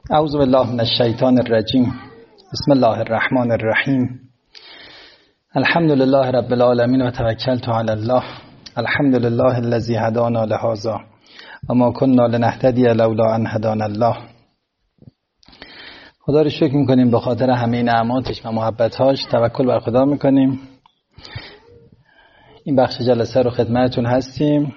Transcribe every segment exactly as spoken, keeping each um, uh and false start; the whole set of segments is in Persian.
اعوذ بالله من الشیطان الرجیم. بسم الله الرحمن الرحیم. الحمد لله رب العالمین و توکلت علی الله. الحمد لله الذی هدانا لهذا و ما كنا لنهتدی لولا ان هدانا الله. خدا رو شکر میکنیم به خاطر همه نعماتش و محبتهاش. توکل بر خدا میکنیم. این بخش جلسه رو خدمتتون هستیم.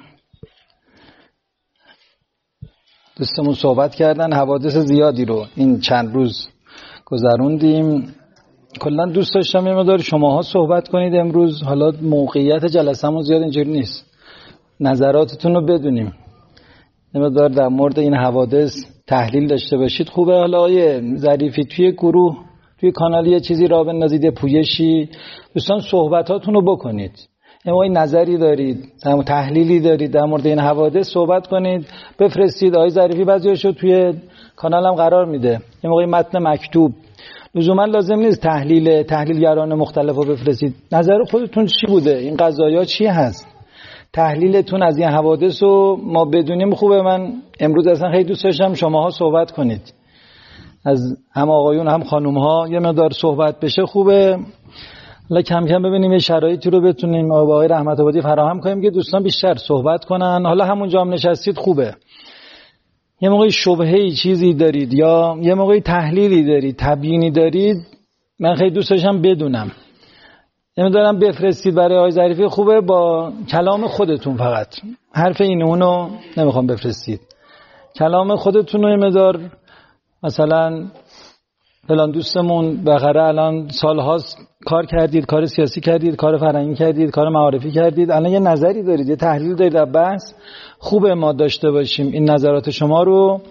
دوستمون صحبت کردن، حوادث زیادی رو این چند روز گذروندیم. کلا دوست داشتم یه مقدار شماها صحبت کنید امروز. حالا موقعیت جلسه‌مون زیاد اینجوری نیست، نظراتتون رو بدونیم. یه مقدار در مورد این حوادث تحلیل داشته باشید. خوبه حالا آیه ظریفی توی گروه توی کانال یه چیزی را بندازید، پویشی دوستان صحبتاتون رو بکنید. اما این نظری دارید، تحلیلی دارید در مورد این حوادث صحبت کنید، بفرستید. آقای ظریفی بعضیاشو توی کانالم قرار میده، یه موقعی متن مکتوب. لزوما لازم نیست تحلیل تحلیلگران مختلفو بفرستید. نظر خودتون چی بوده؟ این قضایا چی هست؟ تحلیلتون از این حوادث رو ما بدونیم خوبه. من امروز اصلا خیلی دوست داشتم شماها صحبت کنید، از هم آقایون هم خانوم‌ها یه مقدار صحبت بشه خوبه. حالا کم کم ببینیم یه شرایطی رو بتونیم با آقای رحمت آبادی فراهم کنیم که دوستان بیشتر صحبت کنن. حالا همونجا هم نشستید خوبه. یه موقعی شبهه‌ای چیزی دارید یا یه موقعی تحلیلی دارید، تبیینی دارید، من خیلی دوست داشتم بدونم. نمیدونم بفرستید برای آقای ظریفی خوبه، با کلام خودتون فقط. حرف این اونو نمیخوام بفرستید. کلام خودتون رو یه مقدار مثلا فلان دوستمون بخره الان سالهاست کار کردید، کار سیاسی کردید، کار فرهنگی کردید، کار معارفی کردید، الان یه نظری دارید، یه تحلیل دارید در بحث، خوبه ما داشته باشیم این نظرات شما رو.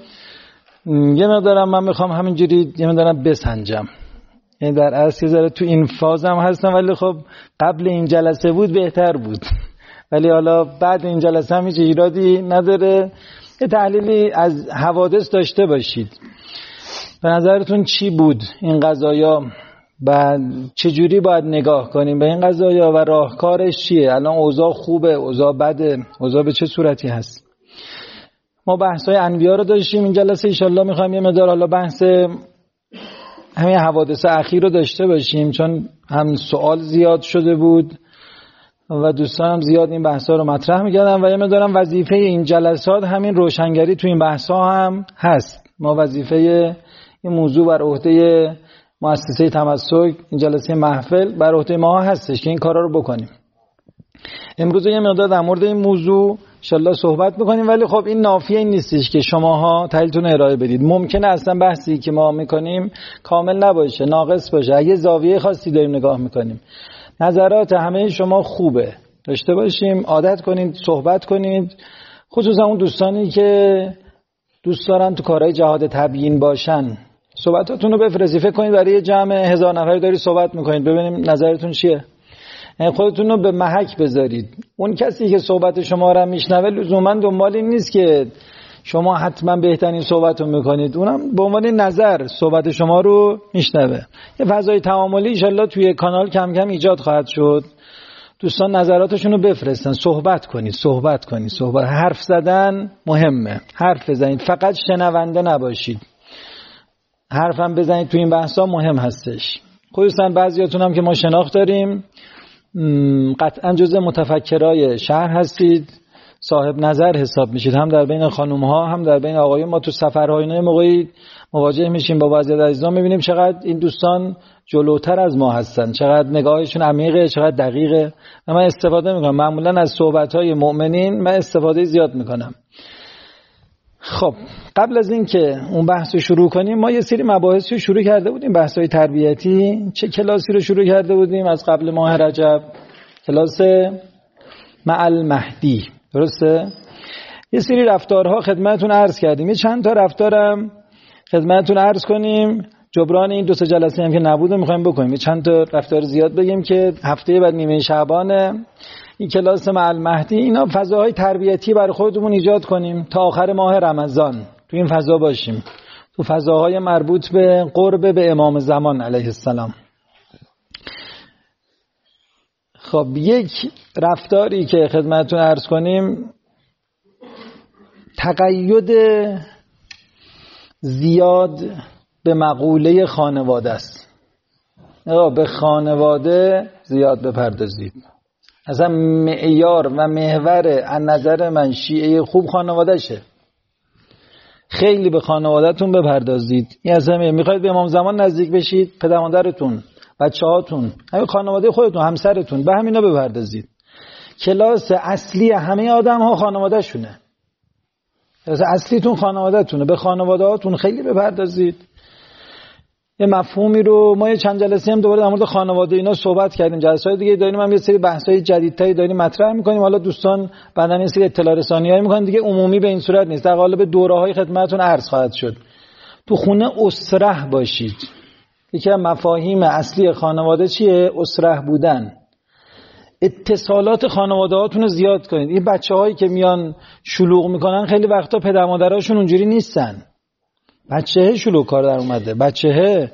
یه مقدارم من میخوام همینجوری یه مقدارم بسنجم، یعنی در اصل یه ذره تو این فازم هستم، ولی خب قبل این جلسه بود بهتر بود، ولی حالا بعد این جلسه هم هیچ ایرادی نداره. یه تحلیلی از حوادث داشته باشید. به نظرتون چی بود این قضایا و چجوری باید نگاه کنیم به این قضایا و راهکارش چیه؟ الان اوضاع خوبه، اوضاع بده، اوضاع به چه صورتی هست؟ ما بحث‌های انبیا رو داشتیم این جلسه، ان شاءالله می‌خوایم یه مقدار حالا بحث همین حوادث اخیر رو داشته باشیم، چون هم سوال زیاد شده بود و دوستان هم زیاد این بحث‌ها رو مطرح می‌کردن و یه مقدارم وظیفه این جلسات همین روشنگری تو این بحث‌ها هم هست. ما وظیفه این موضوع بر عهده مؤسسه تمسک، این جلسه محفل بر عهده ما هستش که این کارا رو بکنیم. امروز یه مقدار در مورد این موضوع ان شاءالله صحبت بکنیم، ولی خب این نافیه این نیستش که شماها تحلیلتون رو ارائه بدید. ممکنه اصلا بحثی که ما میکنیم کامل نباشه، ناقص باشه، اگه زاویه خاصی داریم نگاه میکنیم. نظرات همه شما خوبه داشته باشیم، عادت کنید صحبت کنید، خصوصا اون دوستانی که دوست دارن تو کارهای جهاد تبیین باشن. صحبتاتون رو بفرستید. فکر کنید برای جمع هزار نفری داری صحبت میکنید، ببینیم نظرتون چیه. یعنی خودتون رو به محک بذارید. اون کسی که صحبت شما رو میشنوه لزوما دنبال این نیست که شما حتما بهترین صحبت رو میکنید، اونم به عنوان نظر صحبت شما رو میشنوه. یه فضای تعاملی ان شاءالله توی کانال کم کم ایجاد خواهد شد. دوستان نظراتشون رو بفرستن، صحبت کنید صحبت کنید صحبت حرف زدن مهمه. حرف بزنید، فقط شنونده نباشید. حرفم بزنید تو این بحثا مهم هستش. خصوصا بعضیاتون هم که ما شناخت داریم، قطعا جزء متفکرای شهر هستید، صاحب نظر حساب میشید، هم در بین خانوم ها هم در بین آقایون. ما تو سفرهای نه موقعی مواجه میشیم با بعضی از عزیزان، میبینیم چقدر این دوستان جلوتر از ما هستن، چقدر نگاهشون عمیقه، چقدر دقیقه. و من استفاده میکنم معمولا از صحبت‌های مؤمنین، من استفاده زیاد میکنم. خب قبل از این که اون بحث رو شروع کنیم، ما یه سری مباحثی رو شروع کرده بودیم، بحث‌های تربیتی. چه کلاسی رو شروع کرده بودیم از قبل ماه رجب؟ کلاس مع المهدی، درسته؟ یه سری رفتارها خدمتتون عرض کردیم، یه چند تا رفتارم خدمتتون عرض کنیم. جبران این دو سه جلسه هم که نبوده می‌خوایم بکنیم، یه چند تا رفتار زیاد بگیم که هفته بعد نیمه شعبان این کلاس مع المهدی، اینا فضاهای تربیتی برای خودمون ایجاد کنیم تا آخر ماه رمضان تو این فضا باشیم، تو فضاهای مربوط به قرب به امام زمان علیه السلام. خب یک رفتاری که خدمتتون عرض کنیم، تقید زیاد به مقوله خانواده است. آقا به خانواده زیاد بپردازید. اصلا معیار و محور از نظر من شیعه خوب خانواده شه. خیلی به خانواده‌تون بپردازید. این اصلا میخواید به امام زمان نزدیک بشید، پدر مادرتون، بچه‌هاتون، همین خانواده خودتون، همسرتون، به همینا بپردازید. کلاس اصلی همه آدم‌ها خانواده‌شونه. کلاس اصلیتون خانواده‌تونه. به خانواده‌هاتون خیلی بپردازید. یه مفهومی رو ما یه چند جلسه هم دوباره در مورد خانواده اینا صحبت کردیم. جلسه‌های دیگه داریم، هم یه سری بحث‌های جدیدتری داریم مطرح می‌کنیم. حالا دوستان بعداً یه سری اطلاع رسانی‌هایی می‌کنن دیگه، عمومی به این صورت نیست. در قالب دوره‌های خدمتتون عرض خواهد شد. تو خونه اسره باشید. یکی از مفاهیم اصلی خانواده چیه؟ اسره بودن. اتصالات خانواده‌هاتون رو زیاد کنید. این بچه‌هایی که میان شلوغ می‌کنن خیلی وقتا پدر مادراشون اونجوری نیستن. بچه‌ه شلوغ کار در اومده، بچه‌ه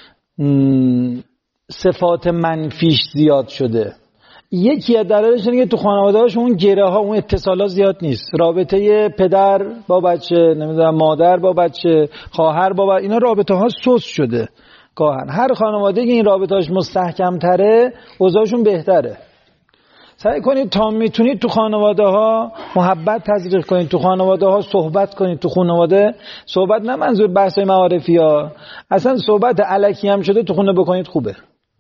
صفات منفیش زیاد شده. یکی از دلایلش اینه که تو خانواده‌هاشون اون گره ها، اون اتصالات زیاد نیست. رابطه پدر با بچه، نمیدونم مادر با بچه، خواهر با بچه، اینا رابطه ها سوس شده. گاهن هر خانواده که این رابطه‌اش مستحکم تره، اوضاعشون بهتره. سعی کنید تا میتونید تو خانواده ها محبت تزریق کنید، تو خانواده ها صحبت کنید. تو خانواده صحبت نه منظور بحثای معارفی ها، اصلا صحبت الکی هم شده تو خونه بکنید خوبه.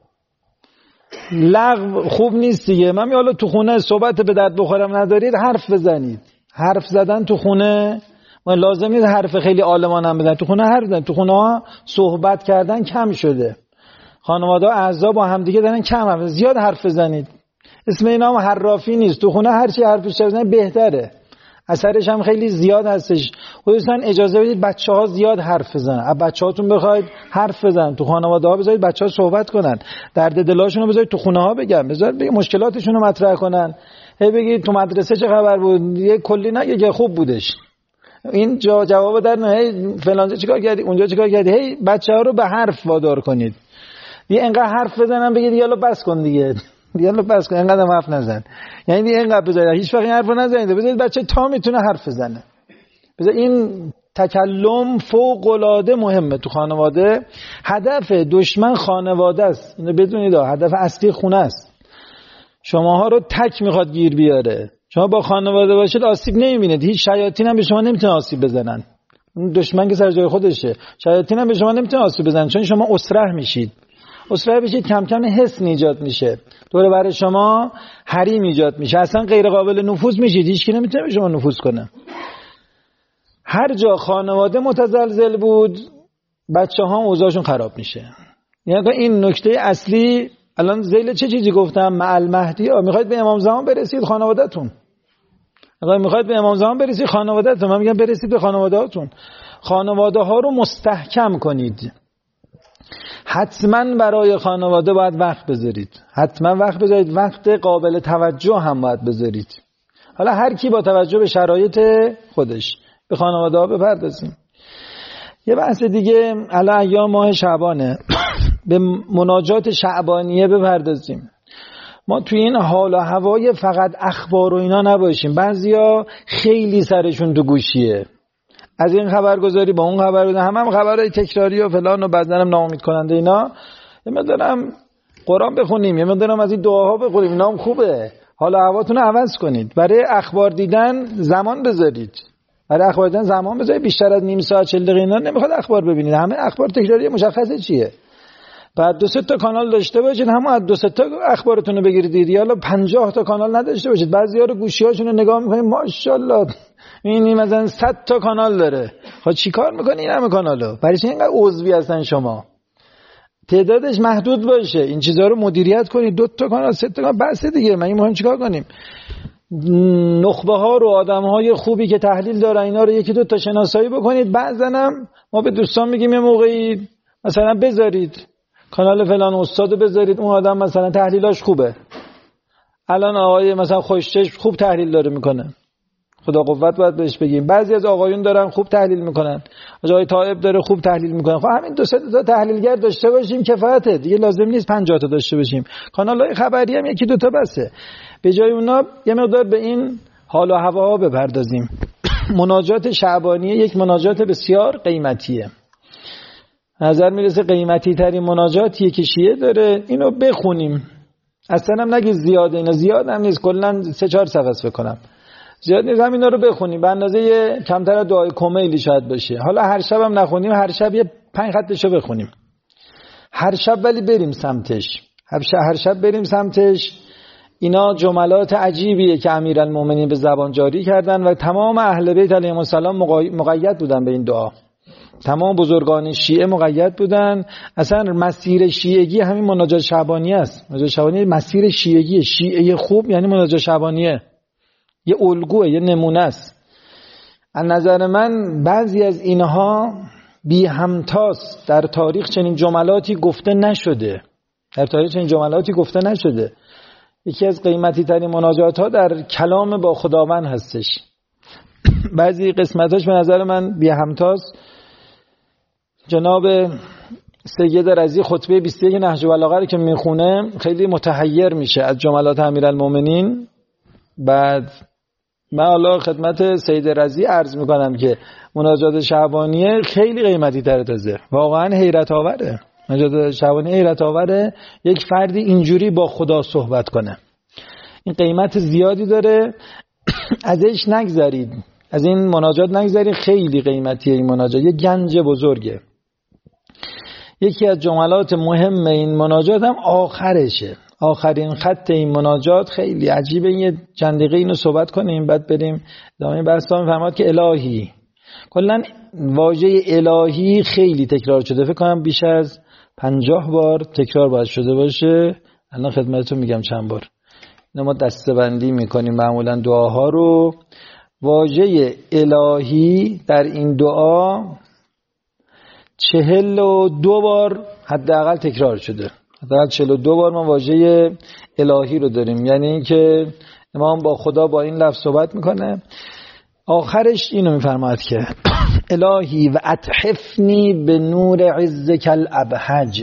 لغو خوب نیست دیگه. من حالا تو خونه صحبت به درد بخورم ندارید، حرف بزنید. حرف زدن تو خونه ما لازم نیست حرف خیلی عالمان هم بزنید. تو خونه حرف بزنید. تو خونه ها صحبت کردن کم شده. خانواده ها اعضا با هم دیگه دارن کم هم. زیاد حرف بزنید. اسم اینا هم حرافی نیست. تو خونه هر چی حرفش بزنید بهتره. اثرش هم خیلی زیاد هستش. خودتون اجازه بدید بچه‌ها زیاد حرف بزنن. از بچه‌هاتون بخواید حرف بزنن. تو خانواده‌ها بذارید بچه‌ها صحبت کنن. درد دلاشون رو بذارید تو خونه‌ها بگن. بذارید بگید مشکلاتشون رو مطرح کنن. هی بگید تو مدرسه چه خبر بود؟ یه کلی نگه که خوب بودش. این جا جواب در نه. هی فلان چیکار کردی؟ اونجا چیکار کردی؟ هی بچه‌ها رو به حرف وادار کنید. یه انقدر حرف بزنن بگید یالا بس کن دیگه. یالا بس کن، اینقدر حرف نزن. یعنی دیگه اینقدر بذارید، هیچ وقت این حرفو نزنید. بذارید بچه تا میتونه حرف بزنه. بذار این تکلم فوق العاده مهمه تو خانواده. هدف دشمن خانواده است. اینو بدونید، هدف اصلی خونه است. شماها رو تک میخواد گیر بیاره. شما با خانواده باشید آسیب نمیبینید. هیچ شیاطین هم به شما نمیتونه آسیب بزنن. دشمن که سر جای خودشه. شیاطین هم به شما نمیتونه آسیب بزنن، چون شما اسره میشید. اسره بشید کم کم حس ایجاد میشه. دوره برای شما حریم ایجاد میشه. اصلا غیر قابل نفوذ میشید. هیچ کی نمیتونه به شما نفوذ کنه. هر جا خانواده متزلزل بود، بچه‌ها اوضاعشون خراب میشه. یعنی این نکته اصلی. الان ذیل چه چیزی گفتم؟ مع المهدی ها میخواید به امام زمان برسید، خانواده‌تون. اگه میخواید به امام زمان برسید، خانواده‌تون. من میگم برسید به خانواده‌هاتون. خانواده ها رو مستحکم کنید. حتما برای خانواده باید وقت بذارید. حتما وقت بذارید. وقت قابل توجه هم باید بذارید. حالا هر کی با توجه به شرایط خودش به خانواده ها بپردازیم. یه بحث دیگه، الان ایام ماه شعبانه، به مناجات شعبانیه بپردازیم. ما توی این حال و هوای فقط اخبار و اینا نباشیم. بعضیا خیلی سرشون تو گوشیه، از این خبرگزاری با اون خبرگزاری، هم هم خبرهای تکراری و فلان و بعضن هم ناامید کننده اینا. یه مقدارم قرآن بخونیم، یه مقدارم از این دعاها بخونیم، اینا هم خوبه. حالا هواتون رو عوض کنید. برای اخبار دیدن زمان بذارید. برای اخبار دیدن زمان بذارید. بیشتر از نیم ساعت چهل دقیقه اینا نمیخواد اخبار ببینید. همه اخبار تکراری مشخصه چیه. بعد دو سه تا کانال داشته باشید، همون از دو سه تا اخبارتون رو بگیرید. یا حالا پنجاه تا کانال نداشته باشید. بعضیا رو گوشی‌هاشون رو نگاه می‌کنید، ماشاءالله این مثلا صد تا کانال داره. خب چیکار می‌کنی این همه کانالو؟ برای چی اینقدر عضوی هستن شما؟ تعدادش محدود باشه. این چیزا رو مدیریت کنید. دو تا کانال، سه تا کانال بس دیگه. من مهم چیکار کنیم؟ نخبه ها رو، آدم های خوبی که تحلیل دارن اینا رو یکی دو تا شناسایی بکنید. بعضن هم ما به دوستان میگیم یه موقعی مثلا بذارید کانال فلان استادو بذارید، اون آدم مثلا تحلیلاش خوبه. الان آقای مثلا خوشچشم خوب تحلیل داره میکنه، خدا قوت باید بهش بگیم. بعضی از آقایون دارن خوب تحلیل میکنن، آقای طائب داره خوب تحلیل میکنه. خب همین دو سه تا تحلیلگر داشته باشیم کفایته دیگه. لازم نیست پنجاه تا داشته باشیم. کانال‌های خبری هم یکی دو تا بسه. به جای اونا یه مقدار به این حال و هواها بپردازیم. مناجات شعبانیه یک مناجات بسیار قیمتیه. نظر میرسه قیمتی ترین مناجاتیه که شیعه داره. اینو بخونیم، اصلا هم نگید زیاده، اینا زیاد هم نیست، کلا سه چهار صفحه است بکنم، زیاد نیست. همینا رو بخونیم به اندازه کمتر از دعای کمیلی شاید باشه. حالا هر شب هم نخونیم، هر شب یه پنج خطشو بخونیم هر شب، ولی بریم سمتش، هر شب هر شب بریم سمتش. اینا جملات عجیبیه که امیرالمومنین به زبان جاری کردن و تمام اهل بیت علیهم السلام مقید بودن به این دعا. تمام بزرگان شیعه مقید بودن. اصلا مسیر شیعگی همین مناجات شعبانیه است. مناجات شعبانیه مسیر شیعگی. شیعه خوب یعنی مناجات شعبانیه، یه الگوه، یه نمونه است. از نظر من بعضی از اینها بی همتاست. در تاریخ چنین جملاتی گفته نشده، در تاریخ چنین جملاتی گفته نشده. یکی از قیمتی ترین مناجات ها در کلام با خداوند هستش. بعضی قسمتاش به نظر من بی همتاست. جناب سید رضی خطبه بیست و یک نهج البلاغه رو که میخونه خیلی متحیر میشه از جملات امیرالمومنین. بعد من حالا خدمت سید رضی عرض میکنم که مناجات شعبانیه خیلی قیمتی تره، تازه واقعا حیرت آوره. مناجات شعبانیه حیرت آوره یک فردی اینجوری با خدا صحبت کنه. این قیمت زیادی داره، ازش نگذرید، از این مناجات نگذرید، خیلی قیمتیه این مناجات، یه گنج بزرگه. یکی از جملات مهم این مناجات هم آخرشه، آخرین خط این مناجات خیلی عجیبه. یه چند دقیقه اینو صحبت کنیم بعد بریم ادامه بحث. میفرماد که الهی، کلا واژه الهی خیلی تکرار شده، فکر کنم بیش از پنجاه بار تکرار باید شده باشه. الان خدمتتون میگم چند بار. اینو ما دسته‌بندی میکنیم معمولا دعاها رو. واژه الهی در این دعا چهل و دو بار حداقل تکرار شده. حداقل چهل و دو بار ما واژه الهی رو داریم، یعنی که امام با خدا با این لفظ صحبت میکنه. آخرش اینو میفرماد که الهی و اتحفنی به نور عزک الابهج.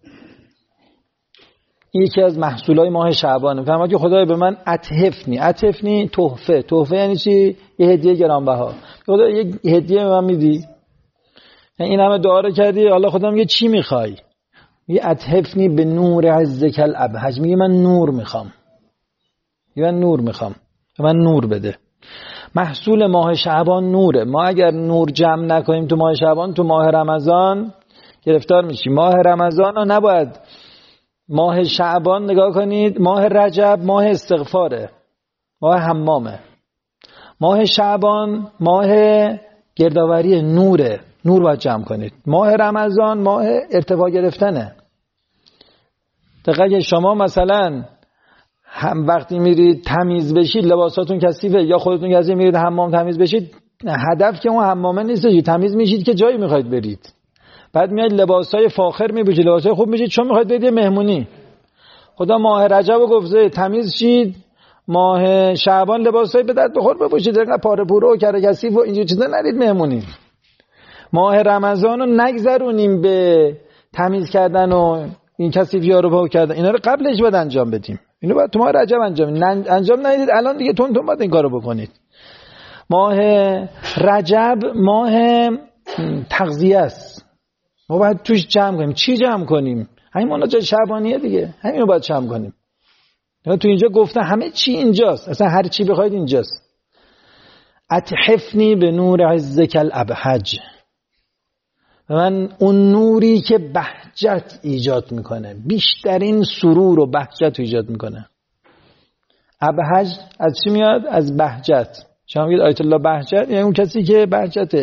این یکی از محصولای ماه شعبان. میفرماد که خدای به من اتحفنی، اتحفنی تحفه، تحفه یعنی چی؟ یه هدیه گرانبها. خدا یک هدیه به من میدی، این همه دعا رو کردی، حالا خدا میگه چی میخوای؟ میگه اتحفنی به نور عزک الابهج، میگه من نور میخوام، میگه من نور میخوام، من نور بده. محصول ماه شعبان نوره. ما اگر نور جمع نکنیم تو ماه شعبان، تو ماه رمضان گرفتار میشیم. ماه رمضان رو نباید ماه شعبان نگاه کنید. ماه رجب ماه استغفاره، ماه حمامه. ماه شعبان ماه گردآوری نوره، نور باید جمع کنید. ماه رمضان ماه ارتفاع گرفتنه. دقیقا شما مثلا هم وقتی میرید تمیز بشید، لباساتون کثیفه یا خودتون کثیفه، میرید حمام تمیز بشید، هدف که اون حمامه نیست، تمیز میشید که جایی میخواید برید. بعد میاد لباسای فاخر میپوشید، لباسای خوب میشید چون میخواید برید مهمونی. خدا ماه رجب گفته تمیز شید، ماه شعبان لباسای به درد بخور بپوشید، اینقدر پاره پوره و کره کثیف و اینجور چیزا نرید مهمونی. ماه رمضان رو نگذرونیم به تمیز کردن و این کثیفی‌ها رو پاک کردن. اینا رو قبلش باید انجام بدیم. اینو باید تو ماه رجب انجام بدید. انجام ندید الان دیگه تون تون باید این کارو بکنید. ماه رجب ماه تغذیه است. ما باید توش جمع کنیم. چی جمع کنیم؟ همین مناجات شعبانیه دیگه. همین رو باید جمع کنیم. تو اینجا گفته همه چی اینجاست. اصلا هر چی بخواید اینجاست. اتحفنی به نور عزک الابهج. من اون نوری که بهجت ایجاد میکنه، بیشترین سرور و بهجت ایجاد میکنه. ابهج از چی میاد؟ از بهجت. شما میگید آیت الله بهجت، یعنی اون کسی که بهجت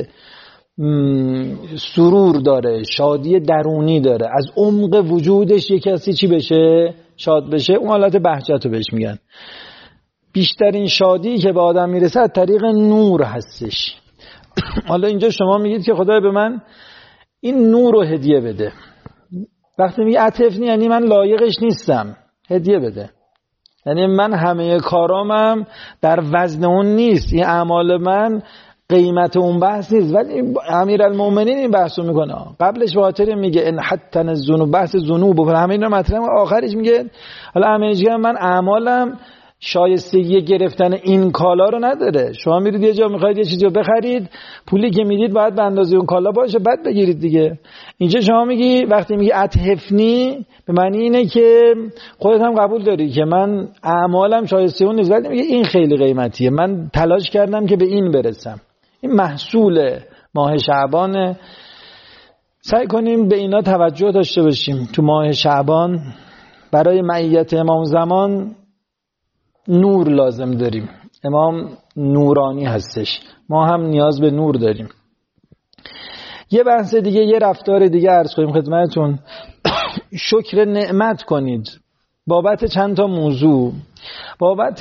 سرور داره، شادی درونی داره، از عمق وجودش یک کسی چی بشه؟ شاد بشه. اون حالت بهجت رو بهش میگن. بیشترین شادی که به آدم میرسه از طریق نور هستش. حالا اینجا شما میگید که خدای به من این نور رو هدیه بده. وقتی میگه عطفنی یعنی من لایقش نیستم، هدیه بده. یعنی من همه کارامم در وزن اون نیست، این اعمال من قیمت اون بحث نیست. ولی امیرالمومنین این بحثو میکنه. قبلش خاطر میگه ان حتی الذنوب، بحث ذنوب و همه اینا مطرح، آخرش میگه حالا همینجوری من اعمالم شایستگی گرفتن این کالا رو نداره. شما میرید یه جا میخواید یه چیزی رو بخرید، پولی که میدید باید به اندازه اون کالا باشه بعد بگیرید دیگه. اینجا شما میگی وقتی میگی اتحفنی به معنی اینه که خودت هم قبول داری که من اعمالم شایسته اون نیست، ولی میگه این خیلی قیمتیه، من تلاش کردم که به این برسم. این محصول ماه شعبان. سعی کنیم به اینا توجه داشته باشیم. تو ماه شعبان برای معیت امام زمان نور لازم داریم. امام نورانی هستش، ما هم نیاز به نور داریم. یه بحث دیگه، یه رفتار دیگه عرض کنیم خدمتتون. شکر نعمت کنید بابت چند تا موضوع. بابت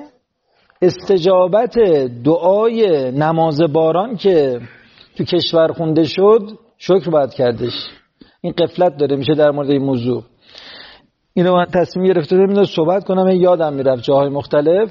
استجابت دعای نماز باران که تو کشور خونده شد شکر باید کردش. این غفلت داره میشه در مورد این موضوع. اینو من تصمیم گرفته بودم صحبت کنم، یادم میرفت جاهای مختلف.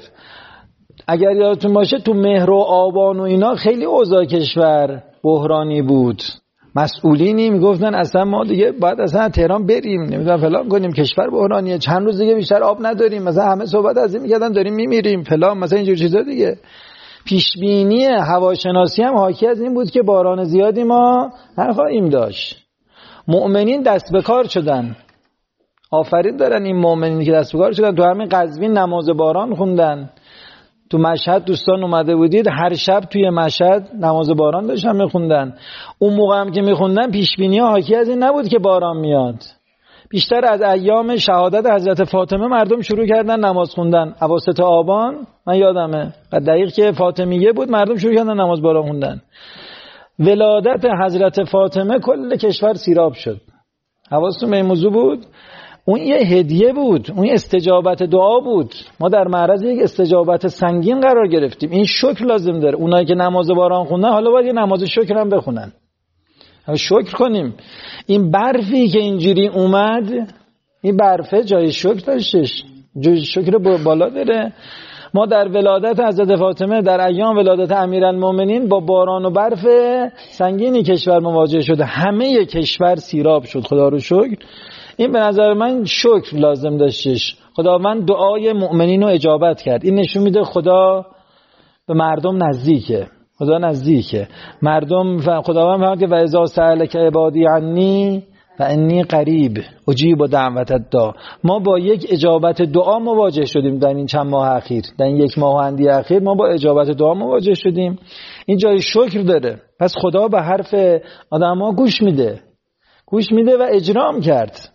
اگر یادتون باشه تو مهر و آبان و اینا خیلی اوضاع کشور بحرانی بود. مسئولینی میگفتن اصلا ما دیگه باید اصلا تهران بریم، نمیدونم فلان کنیم، کشور بحرانیه، چند روز دیگه بیشتر آب نداریم، مثلا همه صحبت از این میکردن داریم میمیریم فلان، مثلا اینجور چیزا دیگه. پیش بینی هواشناسی هم حاکی از این بود که باران زیادی ما نخواهیم داشت. مؤمنین دست به کار شدن. آفرین دارن این مؤمنین که دست به کار شدن. تو همین قزوین نماز باران خوندن. تو مشهد دوستان اومده بودید، هر شب توی مشهد نماز باران داشتن میخوندن. اون موقع هم که میخوندن پیشبینی ها حاکی از این نبود که باران میاد. بیشتر از ایام شهادت حضرت فاطمه مردم شروع کردن نماز خوندن. اواسط آبان من یادمه دقیق که فاطمیه بود، مردم شروع کردن نماز باران خوندن. ولادت حضرت فاطمه کل کشور سیراب شد. حواستون به این موضوع بود؟ اون یه هدیه بود، اون استجابت دعا بود. ما در معرض یک استجابت سنگین قرار گرفتیم. این شکر لازم داره. اونایی که نماز باران خوندن حالا باید یه نماز شکر هم بخونن. هم شکر کنیم. این برفی که اینجوری اومد، این برفه جای شکر داشتش، جای شکر بالا داره. ما در ولادت حضرت فاطمه در ایام ولادت امیرالمومنین با باران و برف سنگینی کشور مواجه شده. همه کشور سیراب شد، خدا رو شکر. این به نظر من شکر لازم داشتش. خداوند دعای مؤمنین رو اجابت کرد. این نشون میده خدا به مردم نزدیکه. خدا نزدیکه. مردم خداوند فرمود که و اذا سألک عبادی عنی فانی قریب اجیب دعوت الداع. ما با یک اجابت دعا مواجه شدیم در این چند ماه اخیر، در این یک ماه و اندی اخیر ما با اجابت دعا مواجه شدیم. این جای شکر داره. پس خدا به حرف آدم‌ها گوش میده. گوش میده و اجرام کرد.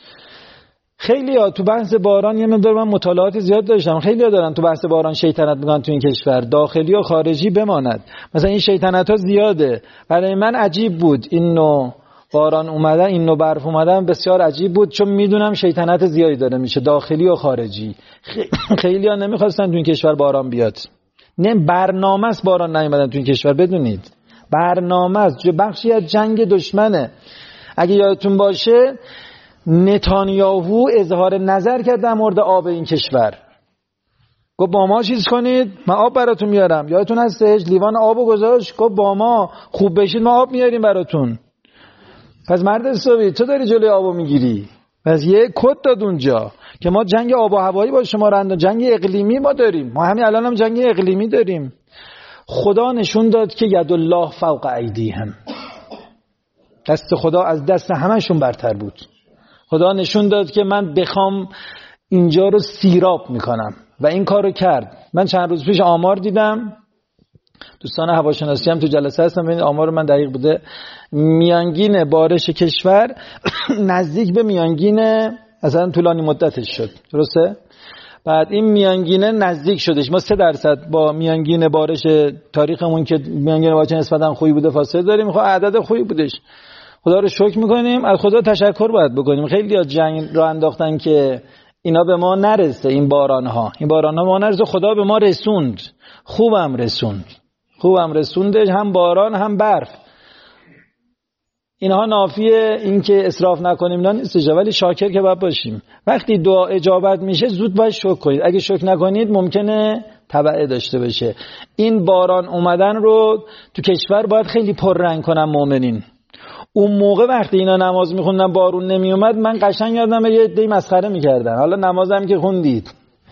خیلی ها تو بحث باران یه مقدار من مطالعات زیاد داشتم. خیلی ها دارن تو بحث باران شیطنت میکنن تو این کشور، داخلی و خارجی بماند. مثلا این شیطنت ها زیاده. برای من عجیب بود این نوع باران اومدن، این نوع برف اومدن بسیار عجیب بود، چون میدونم شیطنت زیادی داره میشه داخلی و خارجی. خیلی ها نمیخواستن تو این کشور باران بیاد. نه برنامه است باران نیومدن تو این کشور، بدونید برنامه است، بخشی از جنگ دشمنه. اگه یادتون باشه نتانیاهو اظهار نظر کرد در مورد آب این کشور. گفت با ما چیز کنید من آب براتون میارم. یادتون هستش لیوان آبو گذاشت، گفت با ما خوب بشید ما آب میاریم براتون. پس مرد حسابی تو داری جلوی آبو میگیری. پس یه کد داد اونجا که ما جنگ آب و هوایی با شما رند، جنگ اقلیمی ما داریم. ما همین الان هم جنگ اقلیمی داریم. خدا نشون داد که ید الله فوق ایدیهم، دست خدا از دست همشون برتر بود. خدا نشون داد که من بخوام اینجا رو سیراب میکنم و این کار رو کرد. من چند روز پیش آمار دیدم، دوستان هواشناسی هم تو جلسه هستم، ببینید آمار من دقیق بوده. میانگین بارش کشور نزدیک به میانگین اصلا طولانی مدتش شد، درسته؟ بعد این میانگینه نزدیک شدش. ما سه درصد با میانگین بارش تاریخمون که میانگین بارش نسبتا خوبی بوده فاصله داریم. خب عدد خوبی بودش، خدا رو شکر میکنیم. از خدا تشکر باید بکنیم. خیلی از جنگ رو انداختن که اینا به ما نرسه، این باران ها این باران ها ما نرسه. خدا به ما رسوند، خوبم رسوند خوبم رسونده، هم باران هم برف. اینها نافیه این که اسراف نکنیم نه نیستش، ولی شاکر که باید باشیم. وقتی دعا اجابت میشه زود باید شکر کنید. اگه شکر نکنید ممکنه تبعه داشته باشه. این باران اومدن رو تو کشور باید خیلی پررنگ کنن مؤمنین. اون موقع وقتی اینا نماز میخوندن بارون نمیومد، من قشنگ یادمه یه عده‌ای مسخره میکردن. حالا نمازم که خوندید،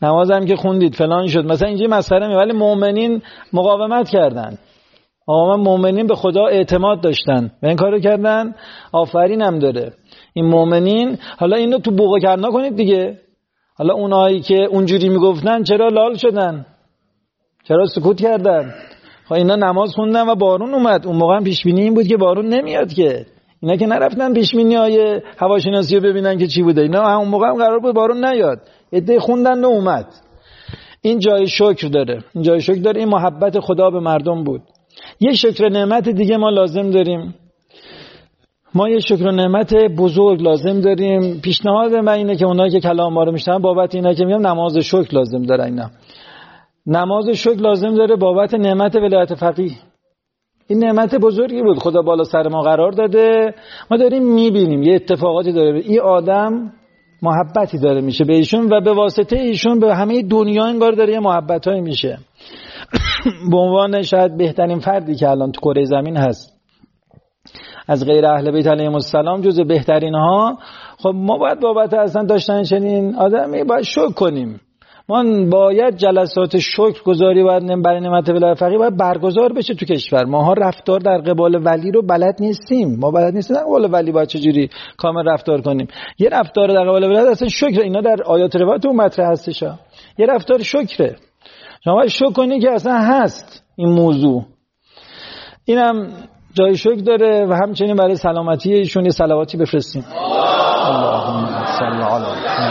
نمازم که خوندید فلان شد، مثلا اینجا مسخره می، ولی مؤمنین مقاومت کردن. آقا مؤمنین به خدا اعتماد داشتن و این کارو کردن. آفرین هم داره این مؤمنین. حالا اینو تو بوق کرنا کنید دیگه. حالا اونایی که اونجوری میگفتن چرا لال شدن؟ چرا سکوت کردن؟ خب اینا نماز خوندن و بارون اومد. اون موقع هم پیش بینی این بود که بارون نمیاد که. اینا که نرفتن پیش بینی های هواشناسی رو ببینن که چی بوده. اینا اون موقع هم قرار بود بارون نیاد. عده خوندن و اومد. این جای شکر داره. این جای شکر داره. این محبت خدا به مردم بود. یه شکر نعمت دیگه ما لازم داریم. ما یه شکر نعمت بزرگ لازم داریم. پیشنهاد من اینه که اونایی که کلام ما رو میشنون بابت اینا که میگم نماز شکر لازم داره. اینا نماز شکر لازم داره بابت نعمت ولایت فقیه. این نعمت بزرگی بود خدا بالا سر ما قرار داده. ما داریم میبینیم یه اتفاقاتی داره. این آدم محبتی داره میشه به ایشون و به واسطه ایشون به همه دنیا انگار داره یه محبتایی میشه. به عنوان شاید بهترین فردی که الان تو کره زمین هست از غیر اهل بیت علیهم السلام، جز بهترین ها. خب ما باید بابت اصلا داشتن چنین آدمی باید شکر کنیم. ما باید جلسات شکر گذاری باید برای نعمت ولایت فقیه باید برگزار بشه تو کشور. ماها رفتار در قبال ولی رو بلد نیستیم. ما بلد نیستیم در قبال ولی باید چجوری کامل رفتار کنیم. یه رفتار در قبال ولایت اصلا شکر، اینا در آیات روایت اون مطرح هستش. یه رفتار شکره. شما باید شکر کنی که اصلا هست این موضوع. اینم جای شکر داره و همچنین برای سلامتی ایشون یه صلواتی بفرستیم. اللهم صل علی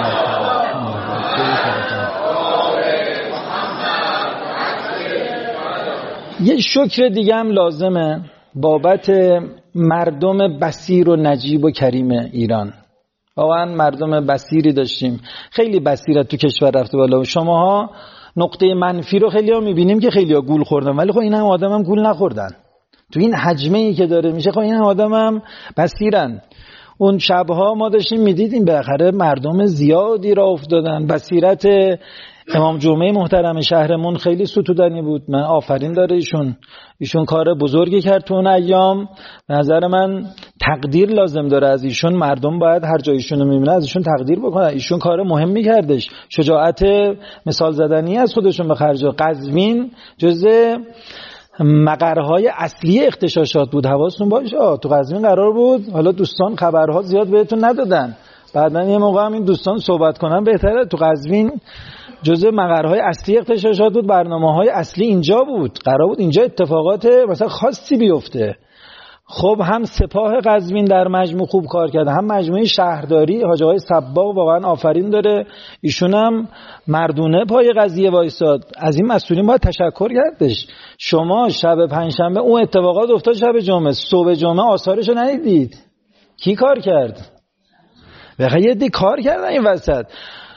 یه شکر دیگه هم لازمه بابت مردم بصیر و نجیب و کریم ایران. واقعا مردم بصیری داشتیم. خیلی بصیرت تو کشور رفته بالا. شماها نقطه منفی رو خیلی ها میبینیم که خیلی ها گول خوردن، ولی خب این هم آدم هم گول نخوردن. تو این حجمه ای که داره میشه خب این هم آدم هم بصیرن. اون شبها ما داشتیم میدیدیم بالاخره مردم زیادی را افتادن. بصیرت امام جمعه محترم شهرمون خیلی ستودنی بود. من آفرین داره ایشون. ایشون کار بزرگی کرد تو اون ایام. به نظر من تقدیر لازم داره از ایشون. مردم باید هر جای ایشون رو میبینن از ایشون تقدیر بکنن. ایشون کار مهمی کردش. شجاعت مثال زدنی از خودشون به خرج. قزوین جزء مقرهای اصلی اغتشاشات بود. حواستون باشه تو قزوین قرار بود. حالا دوستان خبرها زیاد بهتون ندادن. بعداً یه موقع هم این دوستان صحبت کنن بهتره. تو قزوین جزء مقرهای اصلی اغتشاشات بود. برنامه‌های اصلی اینجا بود. قرار بود اینجا اتفاقات مثلا خاصی بیفته. خب هم سپاه قزوین در مجموع خوب کار کرده، هم مجموعه شهرداری حاج آقای صباغ واقعا آفرین داره. ایشون هم مردونه پای قضیه وایساد. از این مسئولین باید تشکر کردش. شما شب پنجشنبه اون اتفاقات افتاد، شب جمعه صبح جمعه آثارشو ندیدید؟ کی کار کرد؟ واقعا یه دی کار کردن این وسط.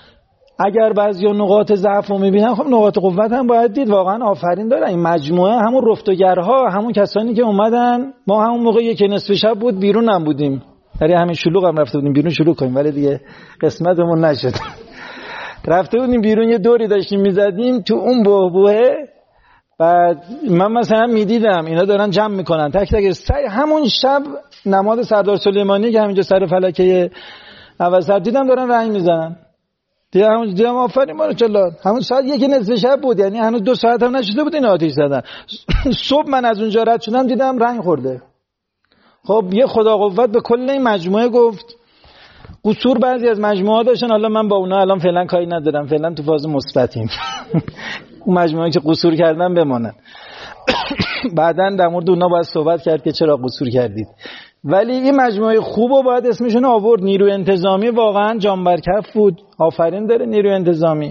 اگر بعضی نقاط ضعف رو میبینن خب نقاط قوت هم باید دید. واقعا آفرین دارن این مجموعه. همون رفتگرها، همون کسانی که اومدن. ما همون موقع یک نصف شب بود بیرون هم بودیم، در همین شلوغ هم رفته بودیم بیرون شروع کنیم، ولی دیگه قسمتمون نشد. رفته بودیم بیرون یه دوری داشتیم میزدیم تو اون بحبوحه. بعد من مثلا میدیدم اینا دارن جمع میکنن تک تک سعی. همون شب نماز سردار سلیمانی که همینجا سر فلکه اوسط دیدم دارن رنگ میزنن. دیدم همون دیدم آفرین ماشاءالله. همون ساعت یکی نصف شب بود، یعنی هنوز دو ساعت هم نشده بود این آتش زدن. صبح من از اونجا رد شدم دیدم رنگ خورده. خب یه خدا قوت به کل این مجموعه گفت. قصور بعضی از مجموعه داشتن، حالا من با اونا الان فعلا کاری ندارم، فعلا تو فاز مثبتیم. اون مجموعه که قصور کردن بمانن. بعداً در مورد اونا باید صحبت کرد که چرا قصور کردید. ولی این مجموعه خوبو باید اسمشون آورد. نیروی انتظامی واقعا جان برکف بود. آفرین داره نیروی انتظامی.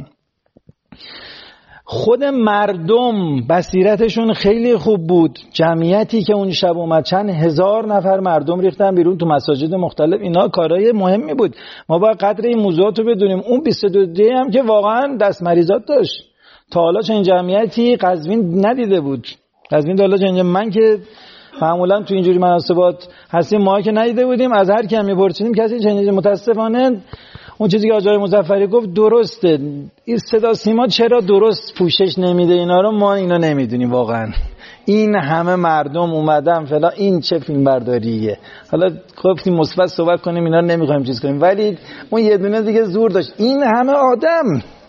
خود مردم بصیرتشون خیلی خوب بود. جمعیتی که اون شب اومد چند هزار نفر مردم ریختن بیرون تو مساجد مختلف. اینا کارهای مهمی بود. ما باید قدر این موضوعات رو بدونیم. اون بیست و دو دی هم که واقعا دست مریضات داشت. تا حالا چنین جمعیتی قزوین ندیده بود. قزوین تا حالا چنین، من که معمولا تو اینجوری مناسبات هستیم ما که ندیده بودیم. از هر کی هم میپرسیدیم کسی چنین. متاسفانه اون چیزی که آقای مظفری گفت درسته. این صدا سیما چرا درست پوشش نمیده اینا رو ما اینا نمیدونیم واقعا. این همه مردم اومدن فلا این چه فیلم برداریه. حالا گفتیم مثبت صحبت کنیم اینا رو نمیخوایم چیز کنیم، ولی اون یه دونه دیگه زور داشت. این همه آدم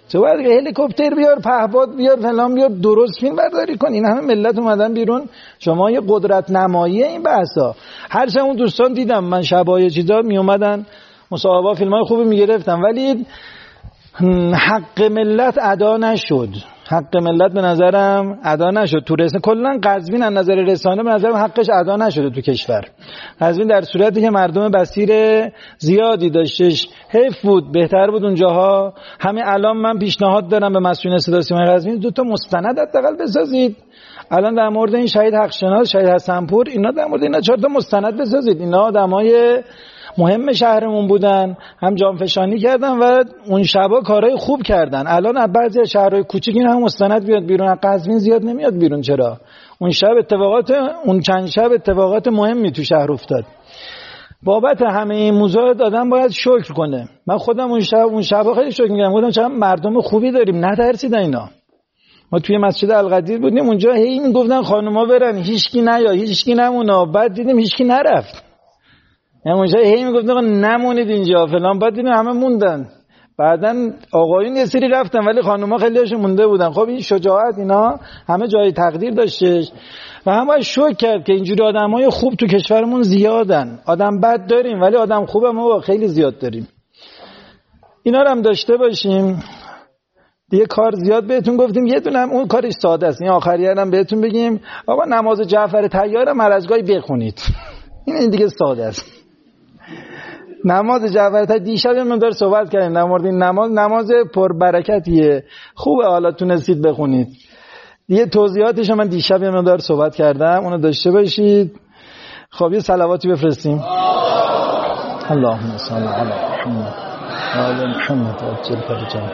تو باید هلیکوپتر بیار، پهپاد بیار، فلان بیار، درست فیلم برداری کن. این همه ملت اومدن بیرون، شما یه قدرت نمایی این بحثا. هر چند اون دوستان دیدم من شبای چیزا می اومدن مصاحبه فیلمای خوبی میگرفتم، ولی حق ملت ادا نشد. حق ملت به نظرم ادا نشد تو رسانه. کلا قزوین از نظر رسانه به نظرم حقش ادا نشده تو کشور. قزوین در صورتی که مردم بصیر زیادی داشتش، حیف بود، بهتر بود اونجاها. همین الان من پیشنهاد دارم به مسئولین صدا سیمای قزوین دو تا مستند حداقل بسازید. الان در مورد این شهید حقشناس، شهید حسنپور، اینا در مورد اینا چهار تا مستند بسازید. اینا آدمای مهم شهرمون بودن، هم جانفشانی کردن و اون شبا کارهای خوب کردن. الان از بعضی از شهرهای کوچیک این هم مستند بیاد بیرون، از قزوین زیاد نمیاد بیرون. چرا؟ اون شب اتفاقات، اون چند شب اتفاقات مهمی تو شهر افتاد. بابت همه این موضوعات آدم باید شکر کنه. من خودم اون شب اون شبا خیلی شکر می‌کردم، گفتم چقدر مردم خوبی داریم، نترسیدن اینا. ما توی مسجد القدیر بودیم، اونجا هی میگفتن خانوما برن، هیچکی نیا، هیچکی نمونا. بعد دیدیم هیچکی نرفت. یعنی اونجا هی میگفتن آقا نمونید اینجا فلان، بعد دیدیم همه موندن. بعدن آقایون یه سری رفتن ولی خانوما خیلی هاشون مونده بودن. خب این شجاعت اینا همه جای تقدیر داشتش و هم باید شکر کرد که اینجوری آدمای خوب تو کشورمون زیادن. آدم بد داریم ولی آدم خوب ما خیلی زیاد داریم. اینا رو هم داشته باشیم. دیگه کار زیاد بهتون گفتیم، یه دونه هم اون کارش ساده است. این آخریه هم بهتون بگیم آقا نماز جعفر طیار هم هر از گاهی بخونید. این این دیگه ساده است. نماز جعفر طیار دیشب من دار صحبت کردیم در مورد این نماز. نماز پربرکتیه، خوبه حالا تونستید بخونید. یه توضیحاتش من دیشب من دار صحبت کردم، اونو داشته باشید. خب یه صلواتی بفرستیم. اللهم صل علی محمد و آل محمد عجل فرجهم.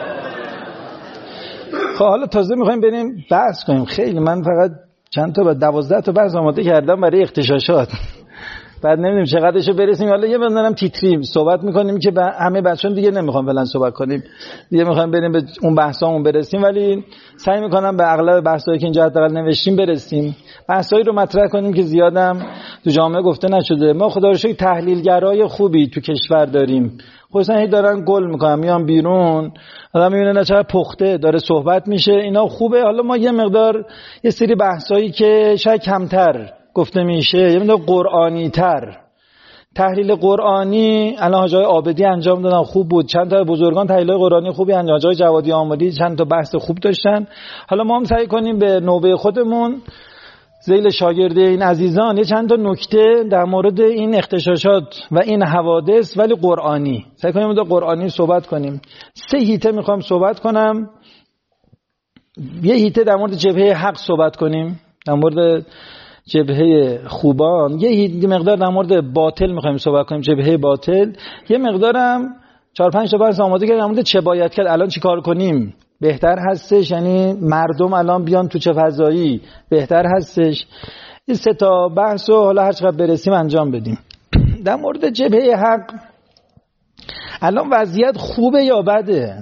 خب حالا تازه میخوایم بریم بحث کنیم. خیلی من فقط چند تا با دوازده تا بحث آماده کردم برای اغتشاشات. بعد نمیدونم چقدرشو برسیم. حالا یه بندرم تیتریم صحبت میکنیم که همه بچه‌ها دیگه نمیخوام فعلا صحبت کنیم، دیگه میخوایم بریم به اون بحثامون برسیم، ولی سعی میکنم به اغلب بحثایی که اینجا حداقل نوشتیم برسیم. بحثایی رو مطرح کنیم که زیادم تو جامعه گفته نشده. ما خدا رو شکر تحلیلگرای خوبی تو کشور داریم. خصوصا هی دارن گل میکنن میان بیرون، آدم میبینه نه چقدر پخته داره صحبت میشه، اینا خوبه. حالا ما یه مقدار یه سری بحثایی که شاید کمتر گفته میشه، یه مقدار قرآنی تر، تحلیل قرآنی الان حاج آقای عابدی انجام دادن، خوب بود. چند تا بزرگان تحلیل قرآنی خوبی انجام، حاج آقای جوادی آمدی چند تا بحث خوب داشتن. حالا ما هم سعی کنیم به نوبه خودمون ذیل شاگرد این عزیزان یه چند تا نکته در مورد این اغتشاشات و این حوادث ولی قرآنی سعی کنیم در قرآنی صحبت کنیم. سه هیته میخوام صحبت کنم. یه هیته در مورد جبهه حق صحبت کنیم، در مورد جبهه خوبان. یه مقدار در مورد باطل میخوایم صحبت کنیم، جبهه باطل. یه مقدارم چهار پنج تا بحث آماده کردم در مورد چه باید کرد، الان چی کار کنیم بهتر هستش، یعنی مردم الان بیان تو چه فضایی بهتر هستش. این سه تا بحث رو حالا هر چقدر برسیم انجام بدیم. در مورد جبهه حق الان وضعیت خوبه یا بده؟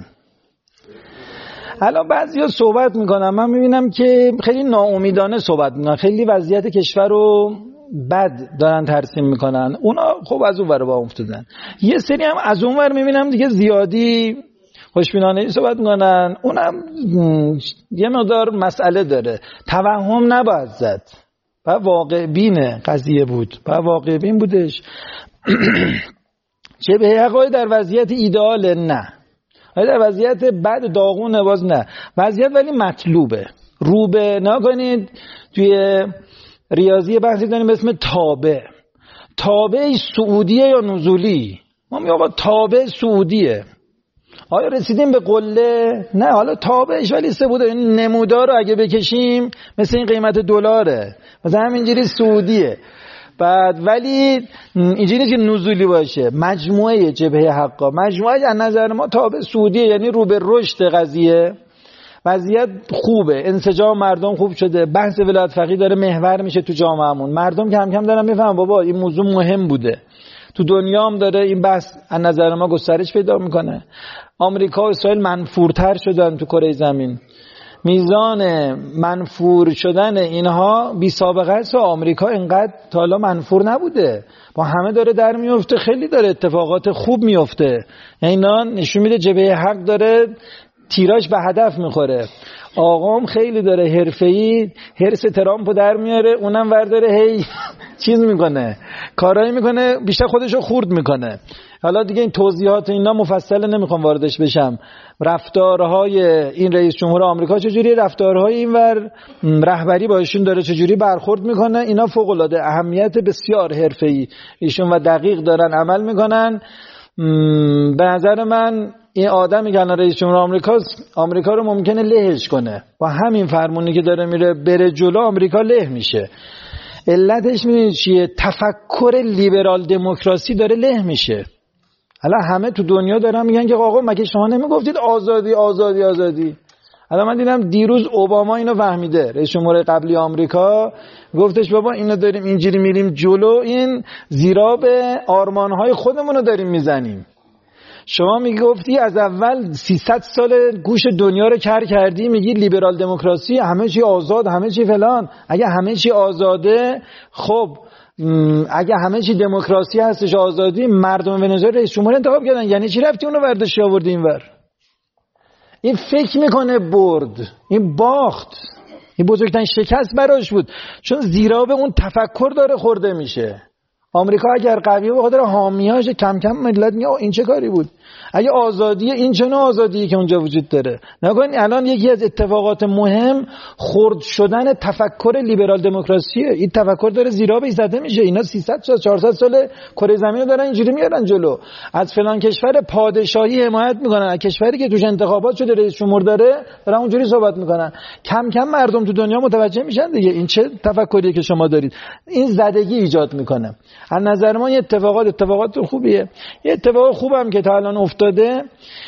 الان بعضیا صحبت میکنن، من میبینم که خیلی ناامیدانه صحبت میکنن، خیلی وضعیت کشور رو بد دارن ترسیم میکنن. اونا خب از اون ور با افتادن. یه سری هم از اون ور میبینم دیگه زیادی خوشبینانه صحبت میکنن. اونم یه مقدار مسئله داره، توهم نباید زد، با واقع بین قضیه بود، با واقع بین بودش. چه به حقای در وضعیت ایدئال نه، در وضعیت بد داغون باز نه، وضعیت ولی مطلوبه. روبه نکنید. توی ریاضی بحثی داریم به اسم تابع. تابع سعودیه یا نزولی؟ ما میگیم آقا تابع سعودیه. آیا رسیدیم به قله؟ نه، حالا تابعش ولی سه بوده. نمودار رو اگه بکشیم مثل این قیمت دلاره، مثلا همینجوری سعودیه. بعد ولی اینجوری که نزولی باشه. مجموعه جبهه حقا، مجموعه از نظر ما تابع سعودیه، یعنی رو به رشد قضیه، وضعیت خوبه، انسجام مردم خوب شده، بحث ولایت فقیه داره محور میشه تو جامعهمون، مردم کم کم دارن میفهمن بابا این موضوع مهم بوده. تو دنیا هم داره این بحث از نظر ما گسترش پیدا میکنه. آمریکا و اسرائیل منفورتر شدن تو کره زمین. میزان منفور شدن اینها بی سابقه است و آمریکا اینقدر تا حالا منفور نبوده. با همه داره در میفته، خیلی داره اتفاقات خوب میفته. اینا نشون میده جبهه حق داره تیراش به هدف میخوره. آقام خیلی داره حرفه‌ای هرس ترامپو در میاره، اونم ورداره هی چیز میکنه، کارایی میکنه، بیشتر خودشو خورد میکنه. حالا دیگه این توضیحات اینا مفصل نمیخوام واردش بشم. رفتارهای این رئیس جمهور آمریکا چجوری، رفتارهای اینور رهبری باشون داره چجوری برخورد میکنه، اینا فوق العاده اهمیت بسیار حرفه‌ای ایشون و دقیق دارن عمل میکنن. به نظر من این آدمی که الان رئیس جمهور آمریکا آمریکا رو ممکنه لهش کنه، با همین فرمونی که داره میره بره جلو آمریکا له میشه. علتش میدونید چیه؟ تفکر لیبرال دموکراسی داره له میشه. حالا همه تو دنیا دارن میگن که آقا مگه شما نمیگفتید آزادی آزادی آزادی؟ حالا من دیدم دیروز اوباما اینو فهمیده، رئیس جمهور قبلی آمریکا گفتش بابا اینو داریم اینجوری میریم جلو، این زیرا به آرمانهای خودمون رو داریم میزنیم. شما میگفتی از اول سیصد سال گوش دنیا رو کر کردی، میگی لیبرال دموکراسی همه چی آزاد همه چی فلان. اگه همه چی آزاده، خب اگه همه چی دموکراسی هستش آزادی، مردم ونزوئلا رئیس جمهور انتخاب کردن، یعنی چی رفتی اونو برداشتی آوردی اینور؟ این فکر میکنه برد، این باخت، این بزرگترین شکست براش بود، چون زیرا به اون تفکر داره خورده میشه. آمریکا اگر قویه به خاطر حامیاش کم کم ملت میگه این چه کاری بود. اگه آزادیه، این چه نوع آزادیه که اونجا وجود داره. نکنین الان یکی از اتفاقات مهم خرد شدن تفکر لیبرال دموکراسیه. این تفکر داره زیرا زده میشه. اینا سیصد سال چهارصد سال کره زمین رو دارن اینجوری میارن جلو. از فلان کشور پادشاهی حمایت میکنن، از کشوری که توش انتخابات شده رئیس جمهور داره دارن اونجوری صحبت میکنن. کم کم مردم تو دنیا متوجه میشن دیگه این چه تفکریه که شما دارید. این زدگی ایجاد میکنه. از نظر ما اتفاقات اتفاقات خوبیه. یه اتفاق خوبم که تا الان افتاده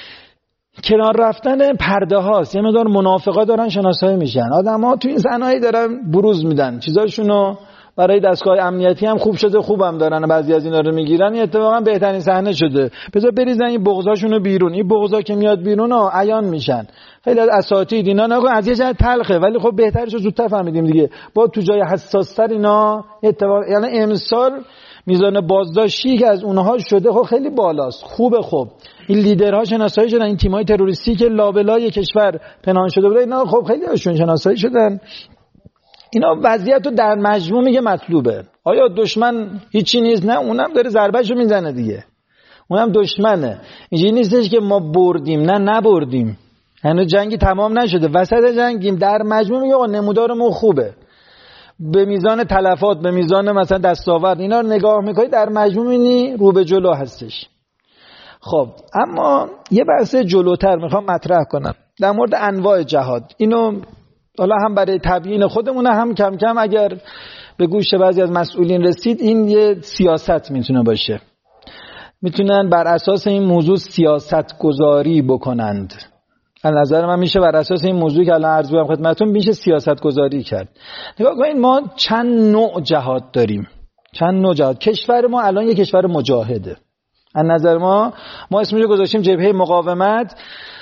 کنار رفتن پرده هاست. یه مقدار منافقا دارن شناسایی میشن. آدم‌ها تو این صحنه‌ای دارن بروز میدن، چیزاشونو برای دستگاه امنیتی هم خوب شده، خوبم دارن، بعضی از اینا رو میگیرن. این اتفاقا بهترین صحنه شده. بذار بریزن این بغضاشونو بیرون. این بغضا که میاد بیرون ها عیان میشن. خیلی از اساتید اینا نگو از یه جهت تلخه، ولی خب بهترشو زودتر فهمیدیم دیگه. با تو جای حساس‌تر اینا اتفاق، یعنی امسال میزان بازداشتی که از اونها شده خب خیلی بالاست. خوبه. خب این لیدرها شناسایی شدن، این تیمای تروریستی که لابلای کشور پنهان شده بودن اینا خب خیلی هاشون شناسایی شدن. اینا وضعیت رو در مجموع میگه مطلوبه. آیا دشمن هیچی نیست؟ نه، اونم داره ضربهشو میزنه دیگه، اونم دشمنه. اینجوری نیستش که ما بردیم، نه نبردیم، هنوز جنگی تمام نشده، وسط جنگیم. در مجموع میگه آقا نمودارمون خوبه، به میزان تلفات، به میزان مثلا دستاورد اینا رو نگاه میکنی در مجموع اینی رو به جلو هستش. خب اما یه بحث جلوتر میخوام مطرح کنم در مورد انواع جهاد. اینو حالا هم برای تبیین خودمونه، هم کم کم اگر به گوش بعضی از مسئولین رسید این یه سیاست میتونه باشه، میتونن بر اساس این موضوع سیاست گذاری بکنند. از نظر من میشه بر اساس این موضوعی که الان عرض کردم خدمتتون میشه سیاست گذاری کرد. نگاه کنید ما چند نوع جهاد داریم، چند نوع جهاد. کشور ما الان یک کشور مجاهده. از نظر ما ما اسمش رو گذاشتیم جبهه مقاومت،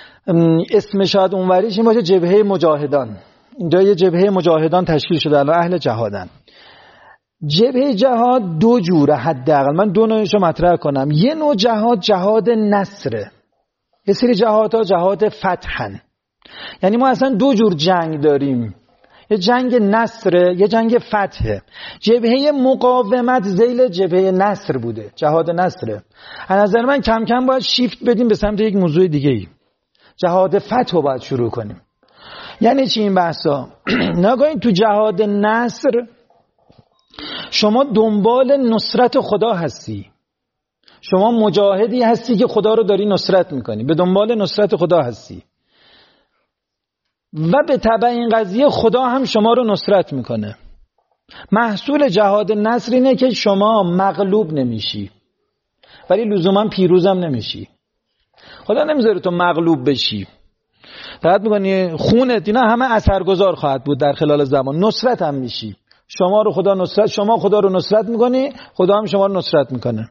اسم شاید اونوریش این باشه جبهه مجاهدان. اینجا یه جبهه مجاهدان تشکیل شده، الان اهل جهادن. جبهه جهاد دو جوره حداقل، من دو نوعش رو مطرح کنم. یه نوع جهاد جهاد نصره، یه سری جهادها جهاد فتحن. یعنی ما اصلا دو جور جنگ داریم، یه جنگ نصره، یه جنگ فتحه. جبهه مقاومت ذیل جبهه نصر بوده، جهاد نصره. از نظر من کم کم باید شیفت بدیم به سمت یک موضوع دیگه ای، جهاد فتح رو باید شروع کنیم. یعنی چی این بحثا؟ نگاهین تو جهاد نصر شما دنبال نصرت خدا هستی، شما مجاهدی هستی که خدا رو داری نصرت میکنی، به دنبال نصرت خدا هستی و به تبع این قضیه خدا هم شما رو نصرت میکنه. محصول جهاد نصر اینه که شما مغلوب نمیشی ولی لزوما پیروزم نمیشی. خدا نمیذاره تو مغلوب بشی، فقط میگن خونت اینا همه اثرگذار خواهد بود در خلال زمان. نصرت هم میشی، شما رو خدا نصرت، شما خدا رو نصرت میکنی، خدا هم شما رو نصرت میکنه.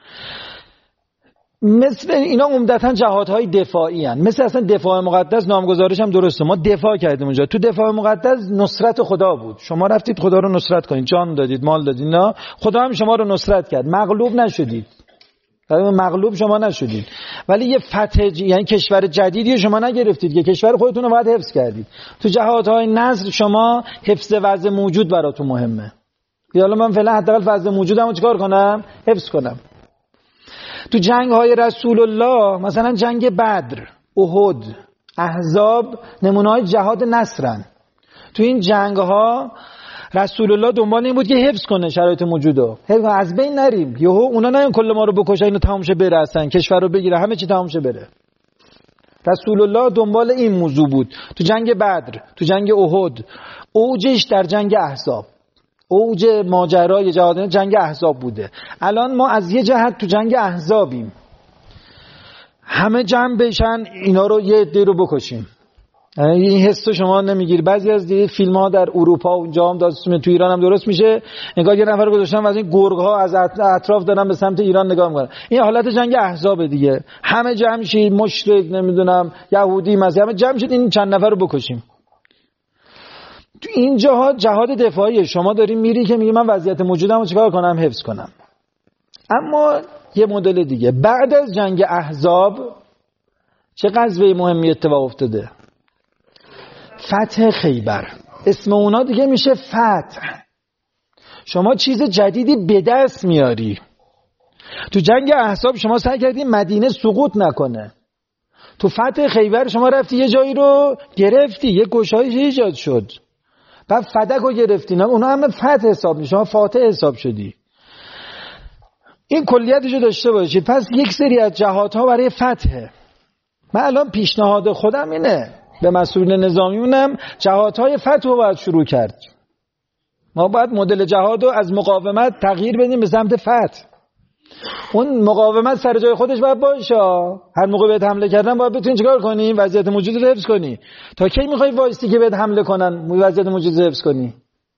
مثل اینا عمدتاً جهادهای دفاعی هن. مثل اصلا دفاع مقدس نامگذاریش هم درسته، ما دفاع کردیم اونجا. تو دفاع مقدس نصرت خدا بود، شما رفتید خدا رو نصرت کنید، جان دادید، مال دادید، نه خدا هم شما رو نصرت کرد، مغلوب نشدید. مغلوب شما نشدید، ولی یه فتح ج... یعنی کشور جدیدی شما نگرفتید که کشور خودتون رو باید حفظ کردید. تو جهادهای نصر شما حفظ وضع موجود براتون مهمه. حالا من فعلا حداقل وضع موجودمو چیکار کنم؟ حفظ کنم. تو جنگ‌های رسول الله مثلا جنگ بدر، احد، احزاب نمونه‌های جهاد نصرن. تو این جنگ‌ها رسول الله دنبال این بود که حفظ کنه شرایط موجودو، از بین نریم. یهو اونا نه کل ما رو بکشن اینو تمام شه بره، اصلا کشور رو بگیره همه چی تمام شه بره. رسول الله دنبال این موضوع بود. تو جنگ بدر، تو جنگ احد، اوجش در جنگ احزاب، اوج ماجرای جهاد جنگ احزاب بوده. الان ما از یه جهت تو جنگ احزابیم، همه جمع بشن اینا رو یه عده رو بکشیم. این حس رو شما نمیگیری. بعضی از دیگه فیلم ها در اروپا و اونجا هم داستان تو ایران هم درست میشه، انگار یه نفر گذاشتن و از این گرگ ها از اطراف دارن به سمت ایران نگاه میکنن. این حالت جنگ احزاب دیگه، همه جمع شید، مشرک نمیدونم یهودی مسیحی همه جمع شید این چند نفر رو بکشیم. تو این جهاد جهاد دفاعی، شما داریم میری که میگی من وضعیت موجودمو چیکار کنم؟ حفظ کنم. اما یه مدل دیگه، بعد از جنگ احزاب چه غزوه مهمی اتفاق افتاده؟ فتح خیبر. اسم اونا دیگه میشه فتح. شما چیز جدیدی به دست میاری. تو جنگ احزاب شما سعی کردی مدینه سقوط نکنه. تو فتح خیبر شما رفتی یه جایی رو گرفتی، یه گشایش ایجاد شد. بعد فدک رو گرفتی، نه اونا همه فتح حساب میشه، شما فاتح حساب شدی. این کلیتشو داشته باشید. پس یک سری از جهادها برای فتحه. من الان پیشنهاد خودم اینه به مسئولین نظامیونم، جهادهای فتح رو باید شروع کرد. ما باید مدل جهاد رو از مقاومت تغییر بدیم به سمت فتح. اون مقاومت سر جای خودش باید باشه. هر موقع بهت حمله کردن باید بتونی چیکار کنی؟ وضعیت موجود رو حفظ کنی. تا کی میخوای وایسی که بهت حمله کنن وضعیت موجود رو حفظ کنی؟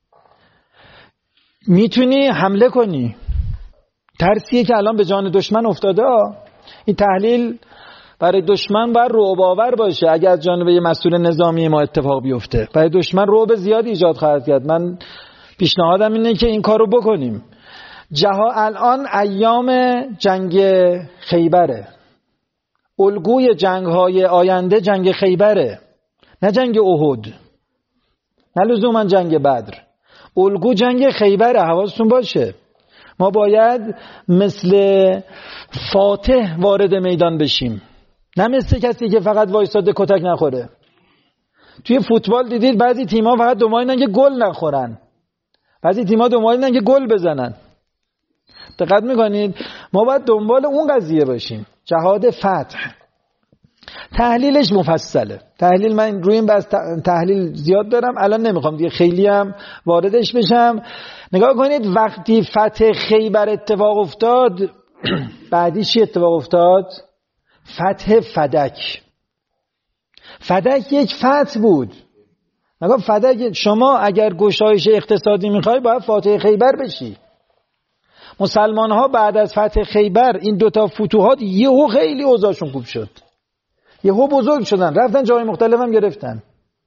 میتونی حمله کنی. ترسیه که الان به جان دشمن افتاده. این تحلیل برای دشمن باید رعب‌آور باشه. اگر از جانب یه مسئول نظامی ما اتفاق بیفته، برای دشمن رعب زیادی ایجاد خواهد کرد. من پیشنهادم اینه که این کارو بکنیم. جها الان ایام جنگ خیبره. الگوی جنگ‌های آینده جنگ خیبره، نه جنگ احد، نه لزوما جنگ بدر. الگو جنگ خیبره. حواستون باشه. ما باید مثل فاتح وارد میدان بشیم، نه مثل کسی که فقط وایساده کتک نخوره. توی فوتبال دیدید بعضی تیم‌ها فقط دنبال اینن که گل نخورن، بعضی تیم‌ها دنبال اینن که گل بزنن. دقت میکنید؟ ما باید دنبال اون قضیه باشیم، جهاد فتح. تحلیلش مفصله. تحلیل من روی این بس تحلیل زیاد دارم، الان نمیخوام دیگه خیلی هم واردش بشم. نگاه کنید وقتی فتح خیبر اتفاق افتاد، بعدی چی اتفاق افتاد؟ فتح فدک. فدک یک فتح بود. نگاه فدک، شما اگر گشایش اقتصادی میخوای باید فاتح خیبر بشی. مسلمان ها بعد از فتح خیبر این دوتا فتوحات یهو خیلی اوضاعشون خوب شد، یهو بزرگ شدن، رفتن جای مختلف هم گرفتن.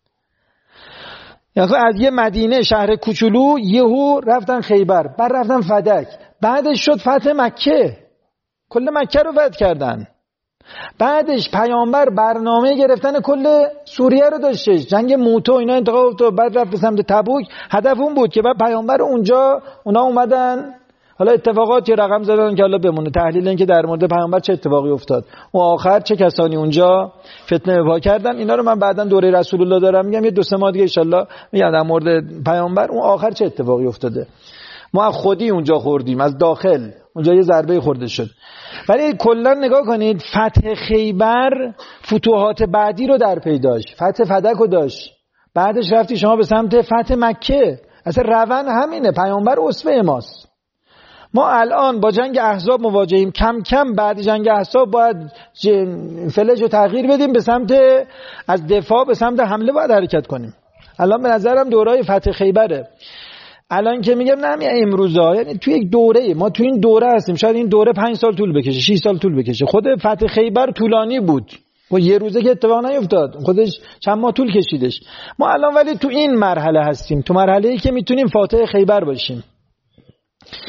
یعنی از یه مدینه شهر کوچولو یهو رفتن خیبر، بعد رفتن فدک، بعدش شد فتح مکه، کل مکه رو فتح کردن. بعدش پیامبر برنامه گرفتن کل سوریه رو داشتش، جنگ موتو اینا انتخاب افتاد، بعد رفت به سمت تبوک. هدف اون بود که بعد پیامبر اونجا اونا اومدن، حالا اتفاقاتی رقم زدن که حالا بمونه تحلیل این که در مورد پیامبر چه اتفاقی افتاد، اون آخر چه کسانی اونجا فتنه بپا کردن. اینا رو من بعداً دوره رسول الله دارم میگم، یه دو سه ماه دیگه ان شاء الله میگم در مورد پیامبر اون آخر چه اتفاقی افتاده. ما خودی اونجا خوردیم، از داخل اونجا یه ضربه خورده شد. ولی کلا نگاه کنید فتح خیبر فتوحات بعدی رو در پی داشت. فتح فدک رو داشت، بعدش رفتی شما به سمت فتح مکه. اصلا روند همینه، پیامبر اسوه ماست. ما الان با جنگ احزاب مواجهیم، کم کم بعد جنگ احزاب باید فلج رو تغییر بدیم، به سمت از دفاع به سمت حمله باید حرکت کنیم. الان به نظرم دورای فتح خیبره. الان که میگم نه امروزا، یعنی توی یک دوره، ما توی این دوره هستیم. شاید این دوره پنج سال طول بکشه، شش سال طول بکشه. خود فتح خیبر طولانی بود و یه روزه که اتفاق نیفتاد، خودش چند ماه طول کشیدش. ما الان ولی تو این مرحله هستیم، تو مرحله‌ای که میتونیم فاتح خیبر باشیم.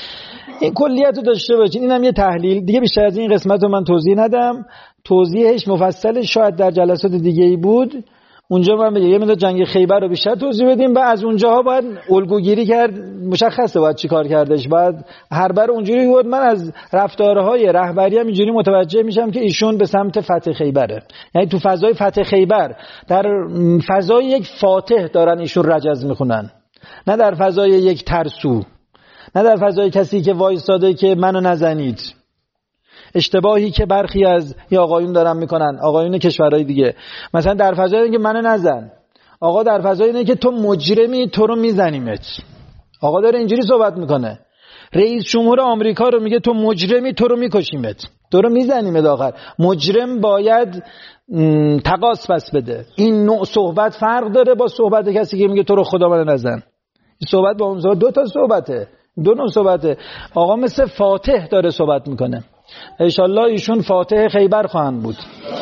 این کلیت رو داشته باشین. اینم یه تحلیل دیگه، بیشتر از این قسمت رو من توضیح ندم، توضیحش مفصل شاید در جلسات دیگه ای بود. اونجا من بگم یه مقدار جنگ خیبر رو بیشتر توضیح بدیم و از اونجاها باید الگوگیری کرد، مشخصه باید چی کار کردش. باید هر بر اونجوری بود. من از رفتارهای رهبری هم اینجوری متوجه میشم که ایشون به سمت فتح خیبره، یعنی تو فضای فتح خیبر در فضای یک فاتح دارن ایشون رجز میخونن، نه در فضای یک ترسو، نه در فضای کسی که وایساده که منو نزنید. اشتباهی که برخی از یا آقایون دارن میکنن، آقایون کشورهای دیگه، مثلا در فضای اینه که منو نزن، آقا در فضای اینه که تو مجرمی تو رو میزنیمت. آقا داره اینجوری صحبت میکنه. رئیس جمهور آمریکا رو میگه تو مجرمی تو رو میکشیمت، تو رو میزنیمت. آخر مجرم باید تقاص پس بده. این نوع صحبت فرق داره با صحبت کسی که میگه تو رو خدا منو نزن. این صحبت با اون صحبت دو تا صحبته، دو نوع صحبته. آقا مثل فاتح داره صحبت میکنه. انشالله ایشون فاتح خیبر خواهند بود.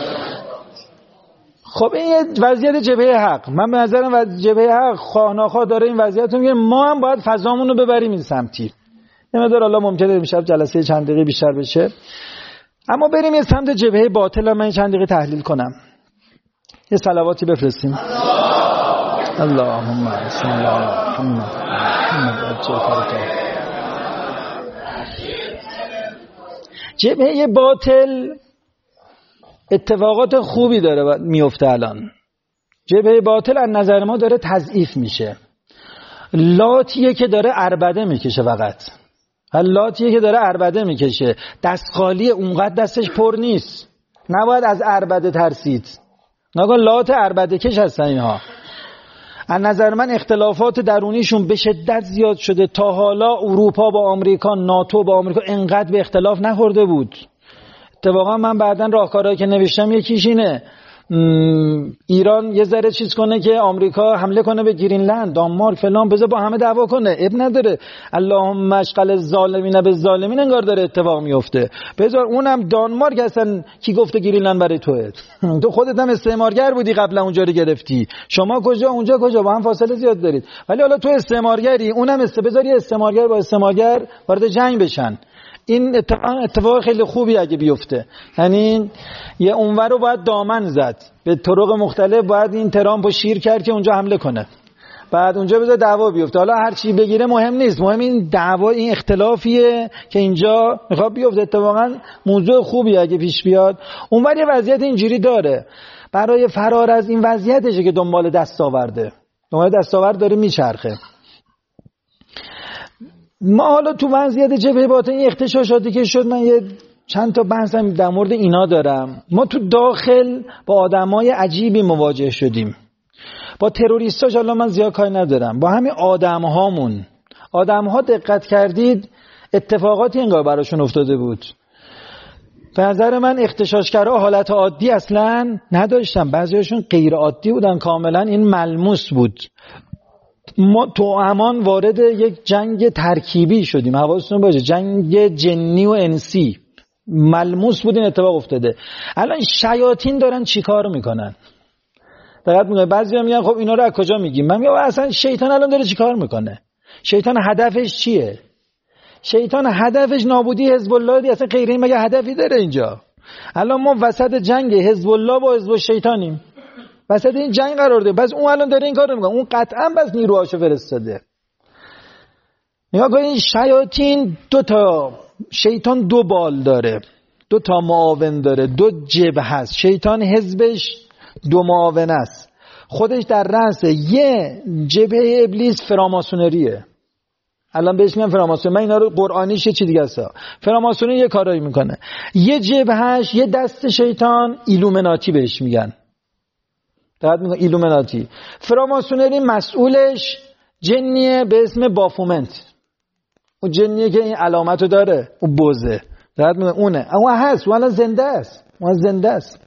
خب این یه وضعیت جبهه حق. من به نظرم وضعیت جبهه حق خواه ناخواه داره این وضعیت رو میگه. ما هم باید فضامون رو ببریم این سمتی. نمیدار الله ممکنه امشب جلسه چند دقیقه بیشتر بشه، اما بریم یه سمت جبهه باطل. من چند دقیقه تحلیل کنم. یه صلواتی بفرستیم. اللهم صل علی محمد محمد. جبهه باطل اتفاقات خوبی داره میفته الان. جبهه باطل از نظر ما داره تضعیف میشه. لاتیه که داره عربده میکشه، فقط لاتیه که داره عربده میکشه. دست خالی، اونقدر دستش پر نیست. نباید از عربده ترسید. نگاه لات عربده کش هستن اینها. از نظر من اختلافات درونیشون به شدت زیاد شده. تا حالا اروپا با آمریکا، ناتو با آمریکا انقدر به اختلاف نخورده بود. اتفاقا من بعدن راهکارهایی که نوشتم یکیش اینه ایران یه ذره چیز کنه که آمریکا حمله کنه به گرینلند، دانمارک فلان، بذار با همه دعوا کنه، اب نداره. اللهم اشغل الظالمین بالظالمین انگار داره اتفاق میفته. بذار اونم دانمارک هستن کی گفته گرینلند برای توئه؟ تو خودت هم استعمارگر بودی قبلا اونجا رو گرفتی. شما کجا اونجا کجا؟ با هم فاصله زیاد دارید. ولی حالا تو استعمارگری، اونم است، بذار یه استعمارگر با استعمارگر وارد جنگ بشن. این اتفاق, اتفاق خیلی خوبی اگه بیفته. یعنی یه اونور رو باید دامن زد، به طرق مختلف باید این ترامپو شیر کرد که اونجا حمله کنه، بعد اونجا بذار دعوا بیفته. حالا هر چی بگیره مهم نیست، مهم این دعوا، این اختلافیه که اینجا میخواد بیفته. اتفاقا موضوع خوبی اگه پیش بیاد. اونور یه وضعیت اینجوری داره، برای فرار از این وضعیتشه که دنبال دستاورده، دنبال دستاورد داره میچرخه. ما حالا تو وضعیت جبهه باطن این اغتشاشاتی که شد، من یه چند تا بحثم در مورد اینا دارم. ما تو داخل با آدمای عجیبی مواجه شدیم. با تروریستاش حالا من زیاد کاری ندارم، با همین آدمهامون. آدمها دقت کردید اتفاقاتی انگار براشون افتاده بود. به نظر من اغتشاشگرها حالت عادی اصلا نداشتن، بعضیاشون غیر عادی بودن کاملا. این ملموس بود. ما تو امان وارد یک جنگ ترکیبی شدیم، حواستون باشه، جنگ جنی و انسی. ملموس بود این اتفاق افتاده. الان شیاطین دارن چیکار میکنن؟ دقت میکنه. بعضیا میگن خب اینا رو از کجا میگیم؟ من میگم اصلا شیطان الان داره چیکار میکنه؟ شیطان هدفش چیه؟ شیطان هدفش نابودی حزب الله دی. اصلا غیر این مگه هدفی داره اینجا؟ الان ما وسط جنگ حزب الله با حزب شیطانیم، وسط این جنگ قرار ده. بس اون الان داره این کارو میکنه، اون قطعا بس نیروهاشو فرستاده. نگاه کن، این شیاطین دو تا، شیطان دو بال داره، دو تا معاون داره، دو جبهه هست. شیطان حزبش دو معاون است، خودش در رأسه. یه جبهه ابلیس فراماسونریه. الان بهش میگن فراماسون، من اینا رو قرآنیش چی دیگه است. فراماسونری یه کارایی میکنه. یه جبهش، یه دست شیطان ایلومناتی بهش میگن. دقت میکنه، ایلومناتی. فراماسونری مسئولش جنیه به اسم بافومنت. اون جنیه که این علامتو داره، اون بوزه. دقت میکنه اونه. اون هست، اون الان زنده است. اون زنده است.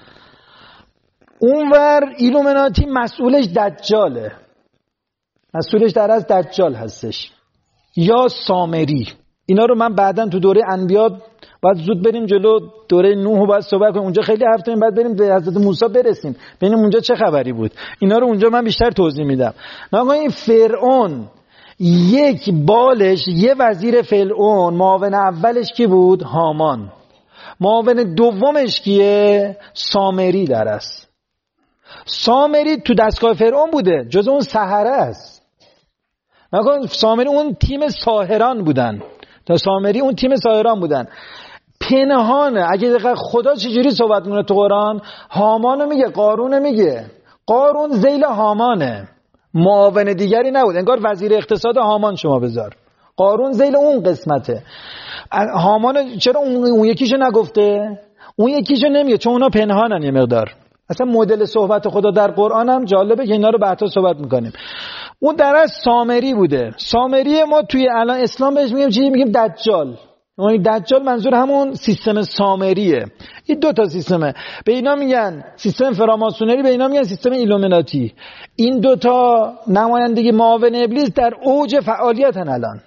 اونور ایلومناتی مسئولش دجاله. مسئولش در از دجال هستش یا سامری. اینا رو من بعداً تو دوره انبیا باید زود بریم جلو، دوره نوح رو باید صحبت کنیم، اونجا خیلی حرف داریم، بعد بریم به حضرت موسی برسیم ببینیم اونجا چه خبری بود. اینا رو اونجا من بیشتر توضیح میدم. نگاه این فرعون، یک بالش یه وزیر فرعون، معاون اولش کی بود؟ هامان. معاون دومش کیه؟ سامری در است. سامری تو دستگاه فرعون بوده، جز اون سحره است. نکن سامری اون تیم ساحران بودن، تا سامری اون تیم ساحران بودن. پنهانه. اگه دقیقا خدا چجوری صحبت میکنه تو قرآن؟ هامانو میگه، قارون میگه. قارون ذیل هامانه، معاون دیگری نبود. انگار وزیر اقتصاد هامان شما بذار، قارون ذیل اون قسمته. هامان چرا اون, اون یکیشو نگفته؟ اون یکیشو نمیگه چون اونا پنهانن یه مقدار. اصلا مدل صحبت خدا در قرآن هم جالبه که اینا رو بعدا صحبت میکنیم. اون در از سامری بوده. سامری ما توی الان اسلام بهش میگیم چی؟ میگیم دجال. اون دجال منظور همون سیستم سامریه. این دو تا سیستمه. به اینا میگن سیستم فراماسونری، به اینا میگن سیستم ایلومیناتی. این دو تا نمایندگی معاون ابلیس در اوج فعالیتن الان.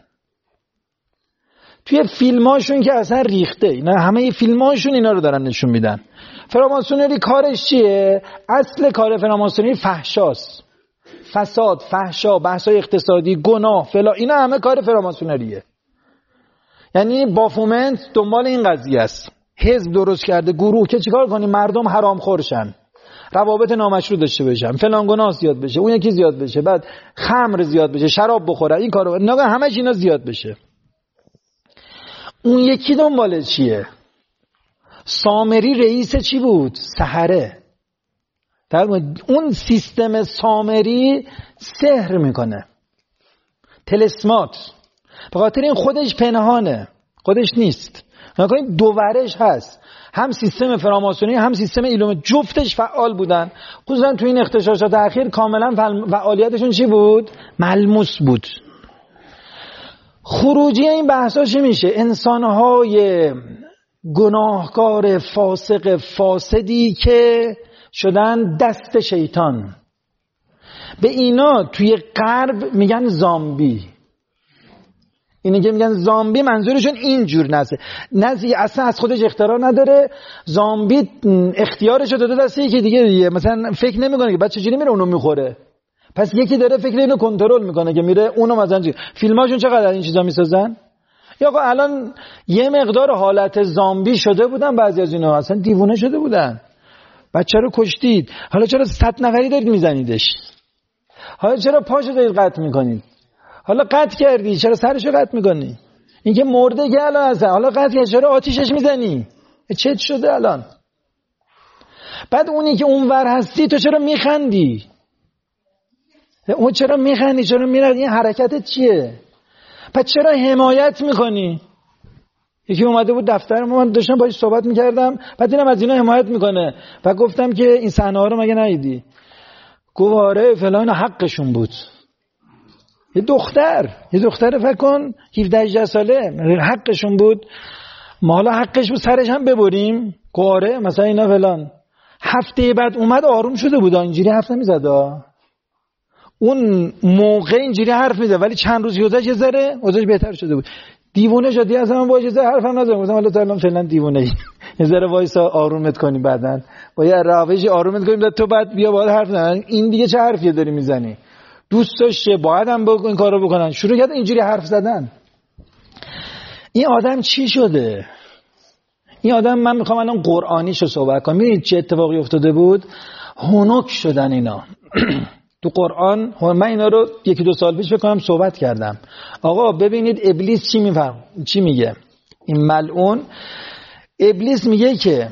توی فیلماشون که اصلا ریخته، اینا همه فیلماشون اینا رو دارن نشون میدن. فراماسونری کارش چیه؟ اصل کار فراماسونری فحشاست. فساد، فحشا، بحث‌های اقتصادی، گناه، فلا، اینا همه کار فراماسونریه. یعنی بافومنت دنبال این قضیه است. حزب درست کرده، گروه که چیکار کنی مردم حرامخور شن، روابط نامشروع داشته باشن، فلان گناه زیاد بشه، اون یکی زیاد بشه، بعد خمر زیاد بشه، شراب بخوره، این کارو نگاه همه اینا زیاد بشه. اون یکی دنبال چیه؟ سامری رئیس چی بود؟ سحره. در اون سیستم سامری سحر میکنه، تلسمات. به خاطر این خودش پنهانه، خودش نیست. نکنید دوورش هست، هم سیستم فراماسونی هم سیستم ایلوم، جفتش فعال بودن. خصوصا تو این اغتشاشات اخیر کاملا فعالیتشون چی بود؟ ملموس بود. خروجی این بحثا چی میشه؟ انسانهای گناهکار فاسق فاسدی که شدن دست شیطان. به اینا توی غرب میگن زامبی. اینی که میگن زامبی منظورشون اینجور نزه نزی اصلا از خودش اختراع نداره. زامبی اختیارشو داده دست یکی دیگه دیگه. مثلا فکر نمیکنه که بعد چجوری میره اونو میخوره، پس یکی داره فکر اینو کنترل میکنه که میره اونو مثلا. فیلماشون چقدر این چیزا میسازن؟ یا آقا الان یه مقدار حالت زامبی شده بودن، بعضی از اینا اصلا دیوونه شده بودن. بچه رو کشتید، حالا چرا صد نفری دارید میزنیدش؟ حالا چرا پاشو دارید قطع میکنید؟ حالا قطع کردی چرا سرشو قطع میکنی؟ این که مرده که الان هست، حالا قطع کردی چرا آتیشش میزنی؟ چه شده الان؟ بعد اونی که اونور هستی تو چرا میخندی؟ اون چرا میخندی؟ چرا میرد؟ این حرکتت چیه؟ پس چرا حمایت میکنی؟ یکی اومده بود دفتر ما، من داشتم باهاش صحبت میکردم، بعد اینم از اینا حمایت میکنه و گفتم که این صحنه ها رو مگه ندیدی؟ گفت آره فلان، حقشون بود. یه دختر یه دختر فکر کن هفده هجده ساله، حقشون بود. ما حالا حقش بود سرش هم ببریم؟ گفت آره مثلا اینا فلان. هفته بعد اومد آروم شده بود، اینجوری حرف نمیزد. اون موقع اینجوری حرف میزد ولی چند روز گذشت یه ذره اوضاعش بهتر شده بود. دیوونه شدی اصلا. من با اجازه حرفم نزدم، گفتم حالا تا فعلا دیوونه ای، یه ذره وایسا آرومت کنی، بعدن با یه روشی آرومت کنیم تو بعد بیا باهات حرف بزن. این دیگه چه حرفی داری میزنی؟ دوست داشته باید هم با این کارو بکنن، شروع کرد اینجوری حرف زدن. این آدم چی شده؟ این آدم، من میخوام الان قرآنیشو صحبت کنم. میدونید چه اتفاقی افتاده بود؟ هنوک شدن اینا. تو قرآن من اینا رو یکی دو سال پیش بکنم صحبت کردم. آقا ببینید ابلیس چی میفهم، چی میگه این ملعون. ابلیس میگه که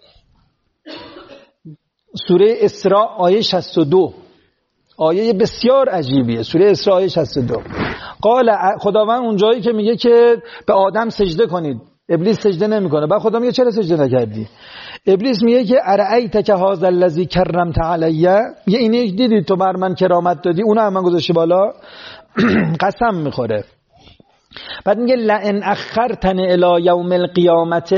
سوره اسراء آیه شصت و دو، آیه بسیار عجیبیه. سوره اسراء آیه شصت و دو، قال خداوند اونجایی که میگه که به آدم سجده کنید، ابلیس سجده نمیکنه. بعد خدا میگه چرا سجده نکردی؟ ابلیس میگه که ارایت که هذا الذی کرمت علیه، میگه اینی دیدی تو بر من کرامت دادی، اونو هم من گذاشتی بالا. قسم میخوره. بعد میگه لئن اخرتن الی یوم القیامت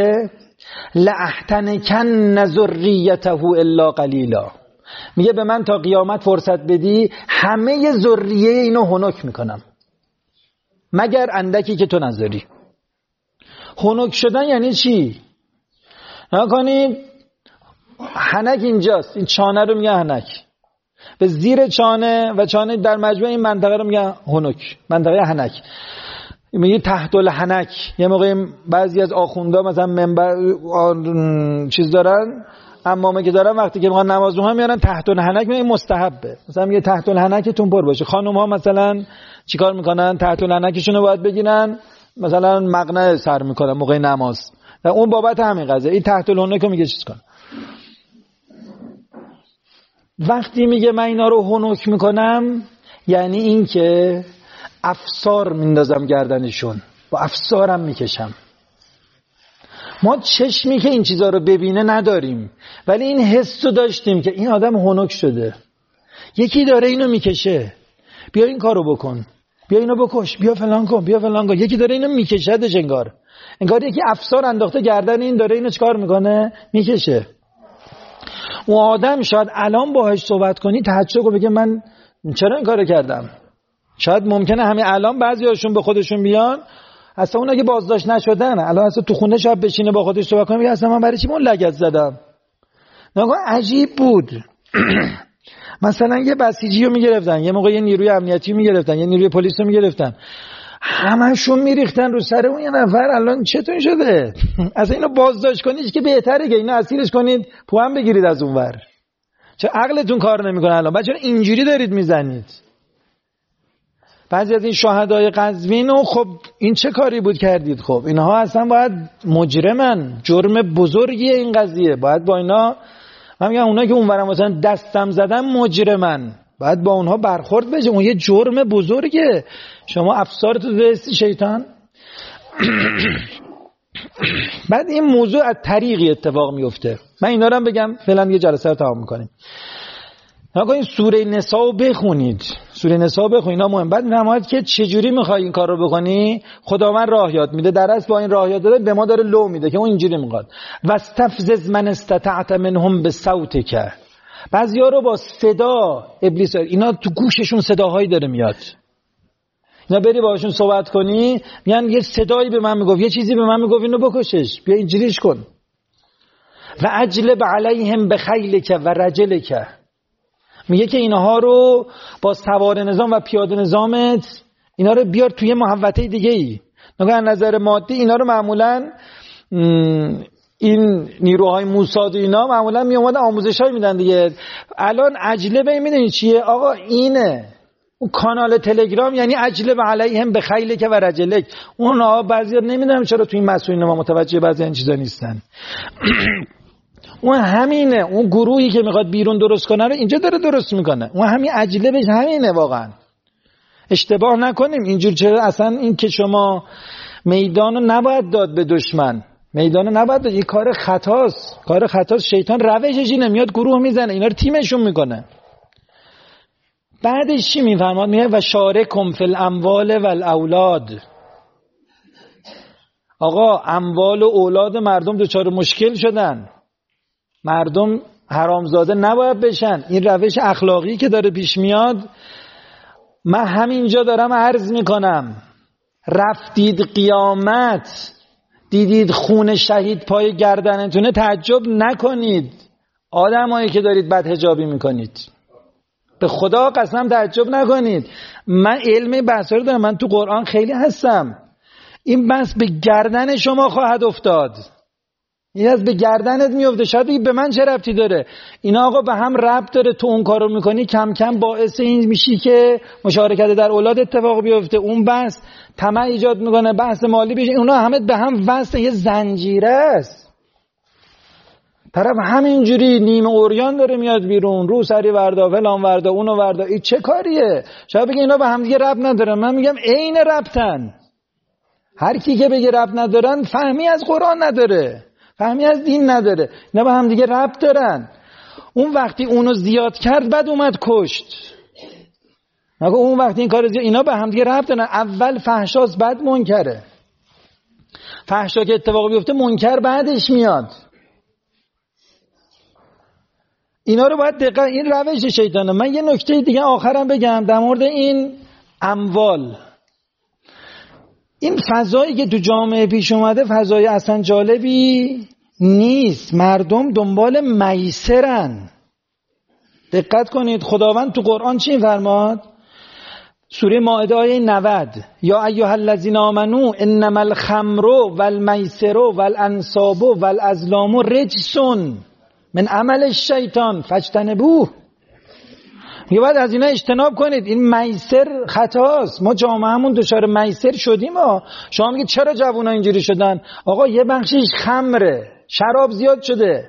لاحتنکن ذریته الا قلیلا. میگه به من تا قیامت فرصت بدی همه ذریه اینو هنک میکنم مگر اندکی که تو نذاری. هنک شدن یعنی چی؟ نکنید هنک اینجاست، این چانه رو میگه هنک. به زیر چانه و چانه در مجموع این منطقه رو میگن هنک، منطقه حنک. میگه تحت الحنک. یه موقع بعضی از آخوندا مثلا منبر چیز دارن، عمامه که دارن، وقتی که میخوان نماز بخونن میارن تحت الحنک، میگه مستحبه. مثلا میگه تحت الحنکتون پر باشه. خانم ها مثلا چیکار میکنن؟ تحت الحنکشون رو باید بگیرن، مثلا مقنعه سر میکنن موقع نماز. و اون بابت همین قضیه این تحت الحنک رو میگه چیز کن. وقتی میگه من اینا رو هنک میکنم، یعنی این که افسار میندازم گردنشون، با افسارم میکشم. ما چشمی که این چیزا رو ببینه نداریم، ولی این حس رو داشتیم که این آدم هنک شده، یکی داره اینو میکشه، بیا این کارو بکن، بیا اینو بکش، بیا فلان کن، بیا فلان کن. یکی داره اینو میکشدش، انگار انگار یکی افسار انداخته گردن این، داره اینو چیکار میکنه؟ میکشه. اون آدم شاید الان باهاش صحبت کنی تعجب کنه، بگه من چرا این کارو کردم. شاید ممکنه همین الان بعضیاشون به خودشون بیان، اصلا اون اگه بازداشت نشدن الان اصلا تو خونه شب بشینه با خودش صحبت کنه، میگه اصلا من برای چی اون لگد زدم. نگاه عجیب بود. مثلا یه بسیجی رو میگرفتن، یه موقع یه نیروی امنیتی رو میگرفتن، یه نیروی پلیس رو میگرفتن، همشون میریختن رو سر اون یه نفر. الان چطور شده؟ اصلا اینو بازداشت کنید که بهتره که اینو اسیرش کنید، پوان بگیرید از اون ور. چه عقلتون کار نمیکنه الان؟ بچه‌ها اینجوری دارید میزنید. بعضی از این شهدای قزوین، خب این چه کاری بود کردید؟ خب اینها اصلا باید مجرمن، جرم بزرگیه این قضیه، باید با اینا، من میگم اونایی که اونورا مثلا دستم زدن مجرمن، باید با اونها برخورد بشه، اون یه جرم بزرگه. شما افسارتو دستی شیطان. بعد این موضوع از طریقی اتفاق میفته. من اینا رو هم بگم فعلا یه جلسه رو تمام میکنیم. نگاه این سوره نساء رو بخونید، سوره نساء بخونید، اینا مهم. بعد نماید که چجوری میخوای این کار رو بکنی. خداوند راه یاد میده، در اصل با این راه یاد داده به ما داره لو میده که اون اینجوری میخواد. واستفزز من استطعت منهم بصوتک. بعضیا رو با صدا ابلیس، اینا تو گوششون صداهایی داره میاد، اینا بری باهاشون صحبت کنی میگن یه صدایی به من میگفت، یه چیزی به من میگفت، اینو بکشش، بیا اینجوریش کن. و اجلب علیهم بخیلک و رجلک. میگه که اینها رو با سوار نظام و پیاده نظامت اینا رو بیار توی محوطه دیگه ای. نگاه از نظر مادی اینا رو معمولا این نیروهای موساد و اینا معمولا می اومدن آموزشای میدن دیگه. الان عجله به میدونی چیه آقا؟ اینه اون کانال تلگرام، یعنی عجله به علیهم به خیلک و رجلک. اونها بعضیا نمیدونم چرا توی این مسئولین ما متوجه بعضی این چیزا نیستن. اون همینه، اون گروهی که میخواد بیرون درست کنه رو اینجا داره درست میکنه. اون همین عجله بهش همینه. واقعا اشتباه نکنیم اینجور. چرا اصلا این که شما میدانو نباید داد به دشمن، میدانو نباید داد، این کار خطاست، کار خطاست. شیطان روشش اینه، میاد گروه میزنه، اینا رو تیمشون میکنه. بعدش چی میفرماد؟ میگه و شارکم فی الاموال والاولاد. آقا اموال و اولاد مردم دچار مشکل شدن، مردم حرامزاده نباید بشن. این روش اخلاقی که داره پیش میاد، من همینجا دارم عرض میکنم. رفتید قیامت دیدید خون شهید پای گردنتونه، تعجب نکنید. آدمایی که دارید بد حجابی میکنید، به خدا قسم تعجب نکنید. من علم بحثا رو دارم، من تو قرآن خیلی هستم. این بحث به گردن شما خواهد افتاد، این از به گردنت میفته. شاید بگی به من چه ربطی داره؟ اینا آقا به هم ربط داره. تو اون کارو میکنی کم کم باعث این میشی که مشارکت در اولاد اتفاق بیفته. اون بحث طمع ایجاد میکنه، بحث مالی بشه، اونا همه به هم وصل، یه زنجیره است. طرف همینجوری نیمه اوریان داره میاد بیرون، رو سری وردا، فلان وردا، اونو وردا. این چه کاریه؟ شاید بگی اینا به هم دیگه ربط ندارن. من میگم عین ربطن. هر کی که بگه ربط ندارن فهمی از قرآن نداره، فهمی از دین نداره. اینا به هم دیگه ربط دارن. اون وقتی اونو زیاد کرد بعد اومد کشت. نگو اون وقتی این کار زیاد، اینا به هم دیگه ربط دارن. اول فحشاست بعد منکره. فحشا که اتفاق بیفته منکر بعدش میاد. اینا رو باید دقیقا، این روش شیطانه. من یه نکته دیگه آخرم بگم در مورد این اموال. این فضایی که تو جامعه پیش اومده فضای اصلا جالبی نیست. مردم دنبال میسرن. دقت کنید خداوند تو قرآن چی فرماد؟ سوره مائده آیه نود یا ایها الذین آمنو انما الخمر والمیسر والانصاب والازلام رجس من عمل الشیطان فاجتنبوه. میگه باید از اینا اجتناب کنید. این میسر خطاست. ما جامعهمون دچار میسر شدیم. ها شما میگید چرا جوونا اینجوری شدن؟ آقا یه بخشش خمره، شراب زیاد شده.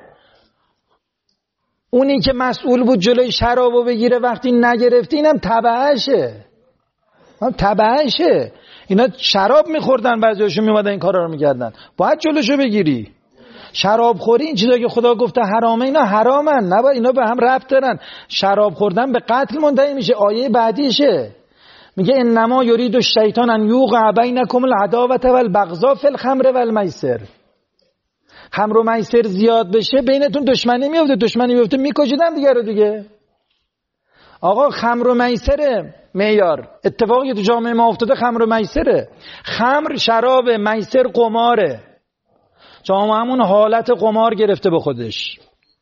اونی که مسئول بود جلوی شرابو بگیره وقتی نگرفتی اینم تبعشه. هم تبعشه. اینا شراب میخوردن، بعضیاشون میومدن این کارا رو میکردن. باید جلوشو بگیری. شراب خوری این چیزا که خدا گفته حرامه اینا حرامن، نباید اینا به هم ربط دارن. شراب خوردن به قتل منتهی میشه. آیه بعدیشه میگه انما یرید الشیطان ان یوقع بینکم العداوة والبغضاء فی الخمر والمیسر. خمر و میسر زیاد بشه بینتون دشمنی میفته، دشمنی میفته میکشیدن دیگه رو دیگه. آقا خمر و میسر معیار اتفاقی تو جامعه ما افتاده، خمر و میسره. خمر شراب، میسر قماره. جامعه همون حالت قمار گرفته به خودش.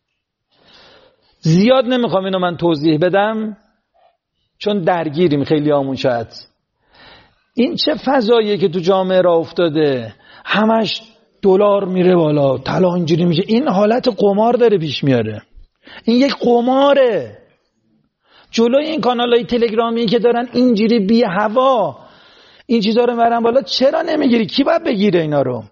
زیاد نمیخوام اینو من توضیح بدم چون درگیریم خیلی همون. شاید این چه فضاییه که تو جامعه را افتاده، همش دلار میره بالا، طلا اینجوری میشه. این حالت قمار داره پیش میاره. این یک قماره. جلوی این کانالای تلگرامی که دارن اینجوری بی هوا این چیزا رو میبرن بالا، چرا نمیگیری؟ کی باید بگیره اینا رو؟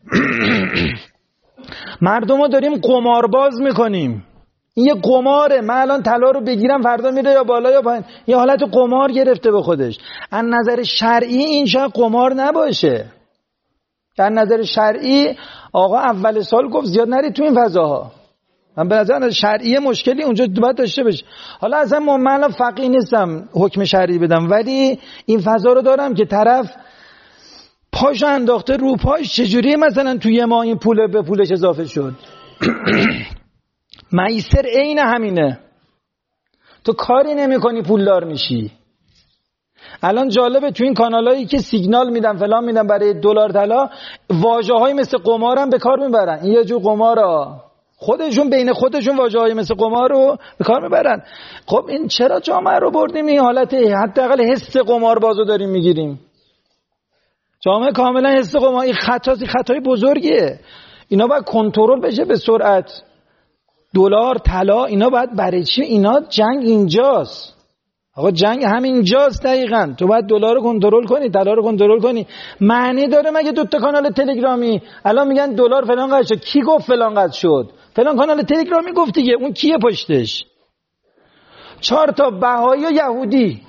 مردم رو داریم قمارباز میکنیم. این یه قماره. من الان طلا رو بگیرم فردا میره یا بالا یا پایین. یه حالت قمار گرفته به خودش. از نظر شرعی این شاید قمار نباشه. در نظر شرعی آقا اول سال گفت زیاد نرید تو این فضاها. من به نظر شرعی مشکلی اونجا باید داشته باشه. حالا اصلا من فقیه نیستم حکم شرعی بدم، ولی این فضا رو دارم که طرف پاش انداخته رو پاش، چجوری مثلا توی یه ماه این پول به پولش اضافه شد؟ میسر عین همینه. تو کاری نمی کنی پولدار میشی. الان جالبه تو این کانالایی که سیگنال میدن فلان میدن برای دلار طلا، واژه‌های مثل قمار هم به کار میبرن. این یه جور قماره. خودشون بین خودشون واژه‌های مثل قمار رو به کار میبرن. خب این چرا جامعه رو بردیم این حالت حداقل حس قماربازو داریم میگیریم؟ جامعه کاملا حس قمار. این خطاست، خطای بزرگیه. اینا باید کنترل بشه به سرعت. دلار طلا اینا باید برای چی؟ اینا جنگ اینجاست. آقا جنگ همینجاست دقیقاً. تو باید دلار رو کنترل کنی، طلا رو کنترل کنی. معنی داره مگه دو تا کانال تلگرامی الان میگن دلار فلان قد شد؟ کی گفت فلان قد شد؟ فلان کانال تلگرامی گفت دیگه. اون کیه پشتش؟ چهار تا بهایی و یهودی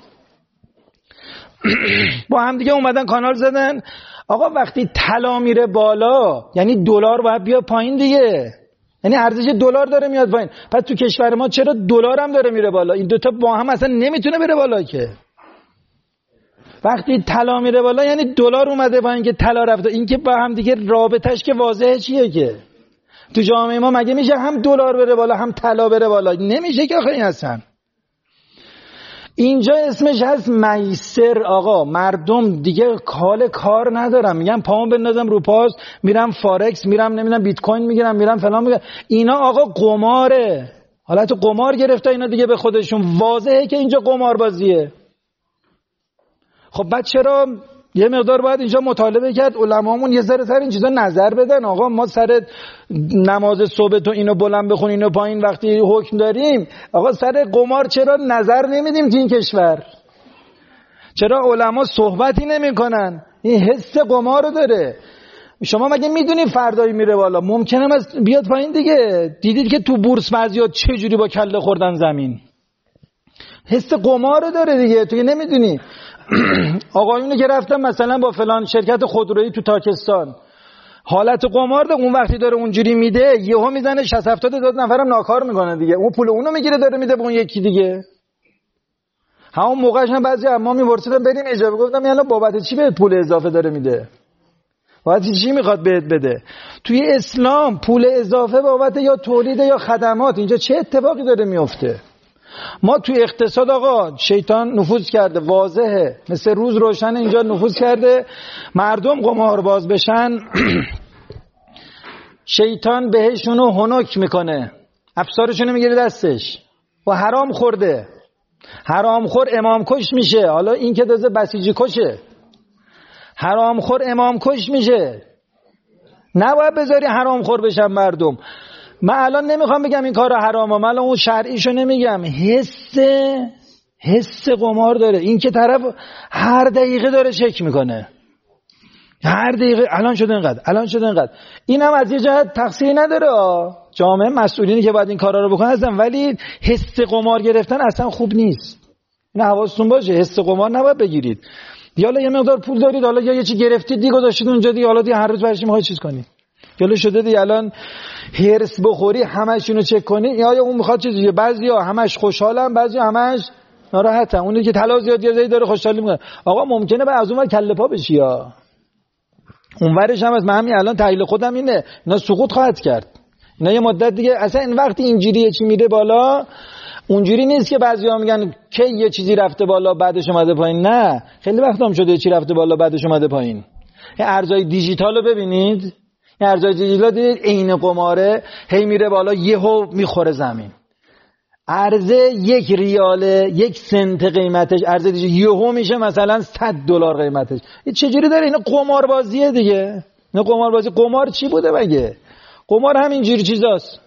با هم دیگه اومدن کانال زدن. آقا وقتی طلا میره بالا یعنی دلار باید بیاد پایین دیگه. یعنی ارزش دلار داره میاد پایین. پس تو کشور ما چرا دلار هم داره میره بالا؟ این دوتا با هم اصلا نمیتونه بره بالا که. وقتی طلا میره بالا یعنی دلار اومده پایین که طلا رفته. این که با هم دیگه رابطش که واضحه چیه که تو جامعه ما مگه میشه هم دلار بره بالا هم طلا بره بالا؟ نمیشه که آخه این اصلا. اینجا اسمش هست میسر. آقا مردم دیگه کال کار ندارم، میگم پامو بندازم رو پاس، میرم فارکس، میرم نمیدونم بیت کوین میگیرم، میرم فلان میگیرم. اینا آقا قماره. حالت قمار گرفته اینا دیگه به خودشون. واضحه که اینجا قمار بازیه. خب بعد چرا یه مقدار باید اینجا مطالبه کرد، علمامون یه ذره سر این چیزا نظر بدن. آقا ما سر نماز صبح تو اینو بلند بخون اینو پایین وقتی حکم داریم، آقا سر قمار چرا نظر نمیدیم تو این کشور؟ چرا علما صحبتی نمیکنن؟ این حس قمار رو داره. شما مگه میدونی فردایی میره بالا ممکنه از بیاد پایین دیگه؟ دیدید که تو بورس بعضیا چه جوری با کله خوردن زمین. حس قمار رو داره دیگه. تو نمیدونی آقایونی که رفتن مثلا با فلان شرکت خودرویی تو تاکستان حالت قمار ده، اون وقتی داره اونجوری میده یهو میزنه شصت هفتاد هزار نفرم ناکار میکنه دیگه. اون پول اونو میگیره داره میده به اون یکی دیگه. همون موقعش هم بعضی اما میپرسیدن بریم اجازه، گفتم یعنی بابت چی بهت پول اضافه داره میده؟ بابت چی میخواد بهت بده؟ توی اسلام پول اضافه بابت یا تولید یا خدمات. اینجا چه اتفاقی داره میفته؟ ما توی اقتصاد آقا شیطان نفوذ کرده، واضحه، مثل روز روشن اینجا نفوذ کرده. مردم قمارباز بشن شیطان بهشونو هنک میکنه، افسارشونو میگیره دستش. و حرام خورده. حرام خور امام کش میشه. حالا این که دازه بسیجی کشه. حرام خور امام کش میشه. نباید بذاری حرام خور بشن مردم. من الان نمیخوام بگم این کار حرامه، من الان اون شرعیشو نمیگم. حس حس قمار داره. این که طرف هر دقیقه داره چک میکنه، هر دقیقه الان شده اینقدر، الان شده اینقدر. این هم از یه جهت تقصیری نداره، جامعه مسئولینی که باید این کارا رو بکنن هستن، ولی حس قمار گرفتن اصلا خوب نیست. این حواستون باشه، حس قمار نباید بگیرید. حالا یه مقدار پول دارید، حالا یا یه چی گرفتید دیگه گذاشتید اونجا دیگه، حالا دیگه هر روز برش میخواید چیز کنید. حالا شده دیگه الان هرس بخوری همشونو چک کنی، یا اون میخواد چیزی. بعضیا همش خوشحالن، بعضیا همش ناراحتن. اونی که طلا زیاد یه داره خوشحالی میکنه. آقا ممکنه بعد از اون ور کله پا بشی، یا اونورش هم از من همین الان تحلیل خودم اینه، اینا سقوط خواهد کرد. اینا یه مدت دیگه اصلا این وقتی اینجوری چی میره بالا، اونجوری نیست که بعضیا میگن که یه چیزی رفته بالا بعدش اومده پایین. نه، خیلی وقت هم شده چی رفته بالا بعدش اومده پایین. این ارزهای دیجیتال رو ببینید، این ارزهای دیجیتال دیدید عین قماره، هی میره بالا یهو میخوره زمین. ارز یک ریاله، یک سنت قیمتش، ارز دیجیتال یهو میشه مثلا صد دلار قیمتش. این چجوری داره؟ این قماربازیه دیگه. این قماربازی. قمار چی بوده مگه؟ قمار همین جوری چیزاست.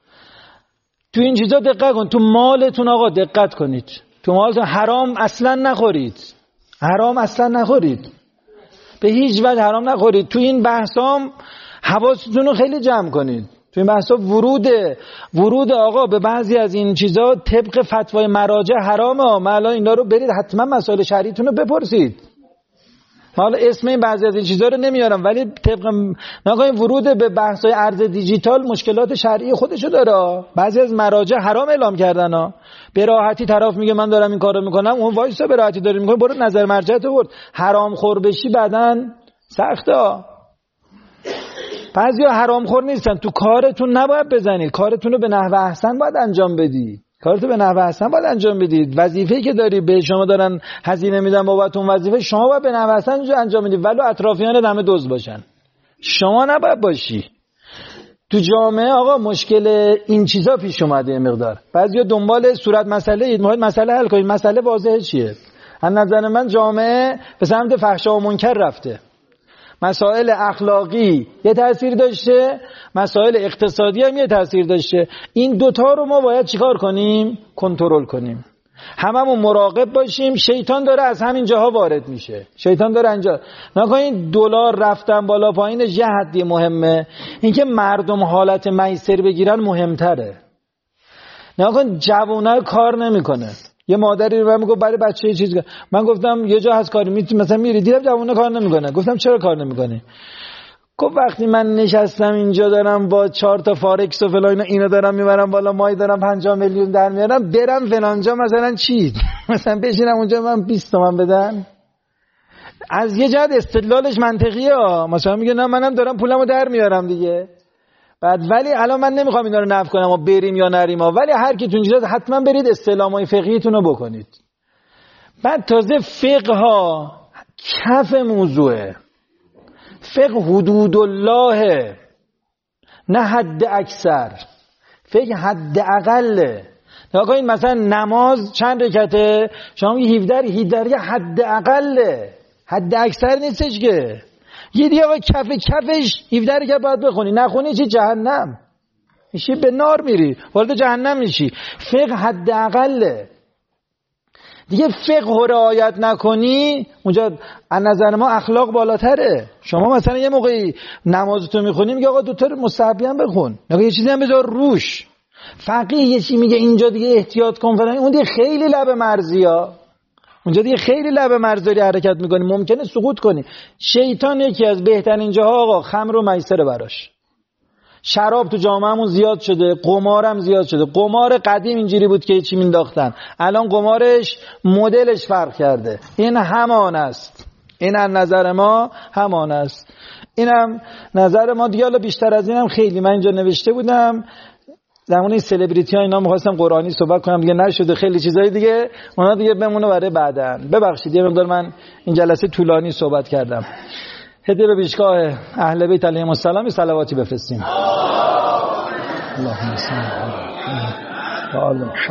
تو این چیزا دقت کن. تو مالتون آقا دقت کنید. تو مالتون حرام اصلا نخورید. حرام اصلا نخورید. به هیچ وجه حرام نخورید. تو این بحثام حواستون رو خیلی جمع کنید. تو این بحثا ورود ورود آقا به بعضی از این چیزا طبق فتوای مراجع حرامه. من الان اینا رو برید حتما مسائل شرعیتون رو بپرسید. حالا اسم این بعضی از این چیزا رو نمیارم، ولی طبق نگاه ورود به بحث‌های ارز دیجیتال مشکلات شرعی خودشو داره. بعضی از مراجع حرام اعلام کردن ها. به راحتی طرف میگه من دارم این کارو میکنم، اون وایسا به راحتی داره میکنه، برو نظر مرجعت برد. حرام خور بشی بعدن سخته. بعضیا حرام خور نیستن. تو کارتون نباید بزنید. کارتون رو به نحو احسن باید انجام بدید. کارتو به نحو احسن باید انجام بدید. وظیفه‌ای که داری به شما دارن هزینه میدن بابت اون وظیفه، شما باید به نحو احسن انجام بدید، ولو اطرافیان همه دزد باشن. شما نباید باشی. تو جامعه آقا مشکل این چیزا پیش اومده مقدار. بعضیا دنبال صورت مسئله اید، میخواید مسئله حل کنید. مسئله واضحه چیه؟ از نظر من جامعه به سمت فحشا و منکر رفته. مسائل اخلاقی یه تأثیر داشته، مسائل اقتصادی هم یه تأثیر داشته. این دوتا رو ما باید چیکار کنیم؟ کنترل کنیم. هممون مراقب باشیم. شیطان داره از همین جاها وارد میشه. شیطان داره اینجا. نکنید دلار رفتن بالا پایینش یه حدی مهمه، اینکه مردم حالت میسر بگیرن مهمتره. نکن جوونا کار نمیکنه. یه مادری رو میگه برای بچه یه چیز، من گفتم یه جا هست کاری میتونی مثلا میری، دیدم جوونا کار نمیکنه. گفتم چرا کار نمیکنه؟ گفت وقتی من نشستم اینجا دارم با چهار تا فارکس و فلان اینا دارم میبرم بالا، مای دارم پنجاه میلیون در میارم، برم فلانجا مثلا چی مثلا بشینم اونجا من بیست تومن بدن. از یه جهت استدلالش منطقیه ها. مثلا میگه نه منم دارم پولمو در میارم دیگه. بعد ولی الان من نمیخوام اینا رو نفی کنم و بریم یا نریم ها، ولی هر کی تو اینجاست حتما برید استعلامای فقهیتون رو بکنید. بعد تازه فقه ها کف موضوعه. فقه حدود الله، نه حد اکثر. فقه حد اقله. نگاه کنید مثلا نماز چند رکعته؟ شما میگی هفده هفده حد اقله، حد اکثر نیستش که. یه دیگه آقا کف کفش هفده رکعت باید بخونی، نخونی چی جهنم میشی، به نار میری، وارد جهنم میشی. فقه حد اقله دیگه. فقه رو رعایت نکنی اونجا از نظر ما اخلاق بالاتره. شما مثلا یه موقعی نمازتو میخونی میگه آقا دوتا مستحبی هم بخون، نگاه یه چیزی هم بذار روش. فقیه یه چی میگه اینجا دیگه احتیاط کن فلان، اون دیگه خیلی لب مرزی ها. اونجا دیگه خیلی لب مرز داری حرکت میکنی، ممکنه سقوط کنی. شیطان یکی از بهترین جاها آقا خمر و میسر براش. شراب تو جامعهمون زیاد شده، قمارم زیاد شده. قمار قدیم اینجوری بود که چی مینداختن، الان قمارش مدلش فرق کرده. این همان است، این از نظر ما همان است. اینم نظر ما دیگه. حالا بیشتر از اینم خیلی من اینجا نوشته بودم زمان این سلبریتی ها اینا می‌خواستم قرآنی صحبت کنم دیگه نشده، خیلی چیزای دیگه اونا دیگه بمونه برای بعدن. ببخشید یه مقدار من این جلسه طولانی صحبت کردم. هدیه به پیشگاه اهل بیت علیهم السلام صلواتی بفرستیم. اللهم صل علی محمد.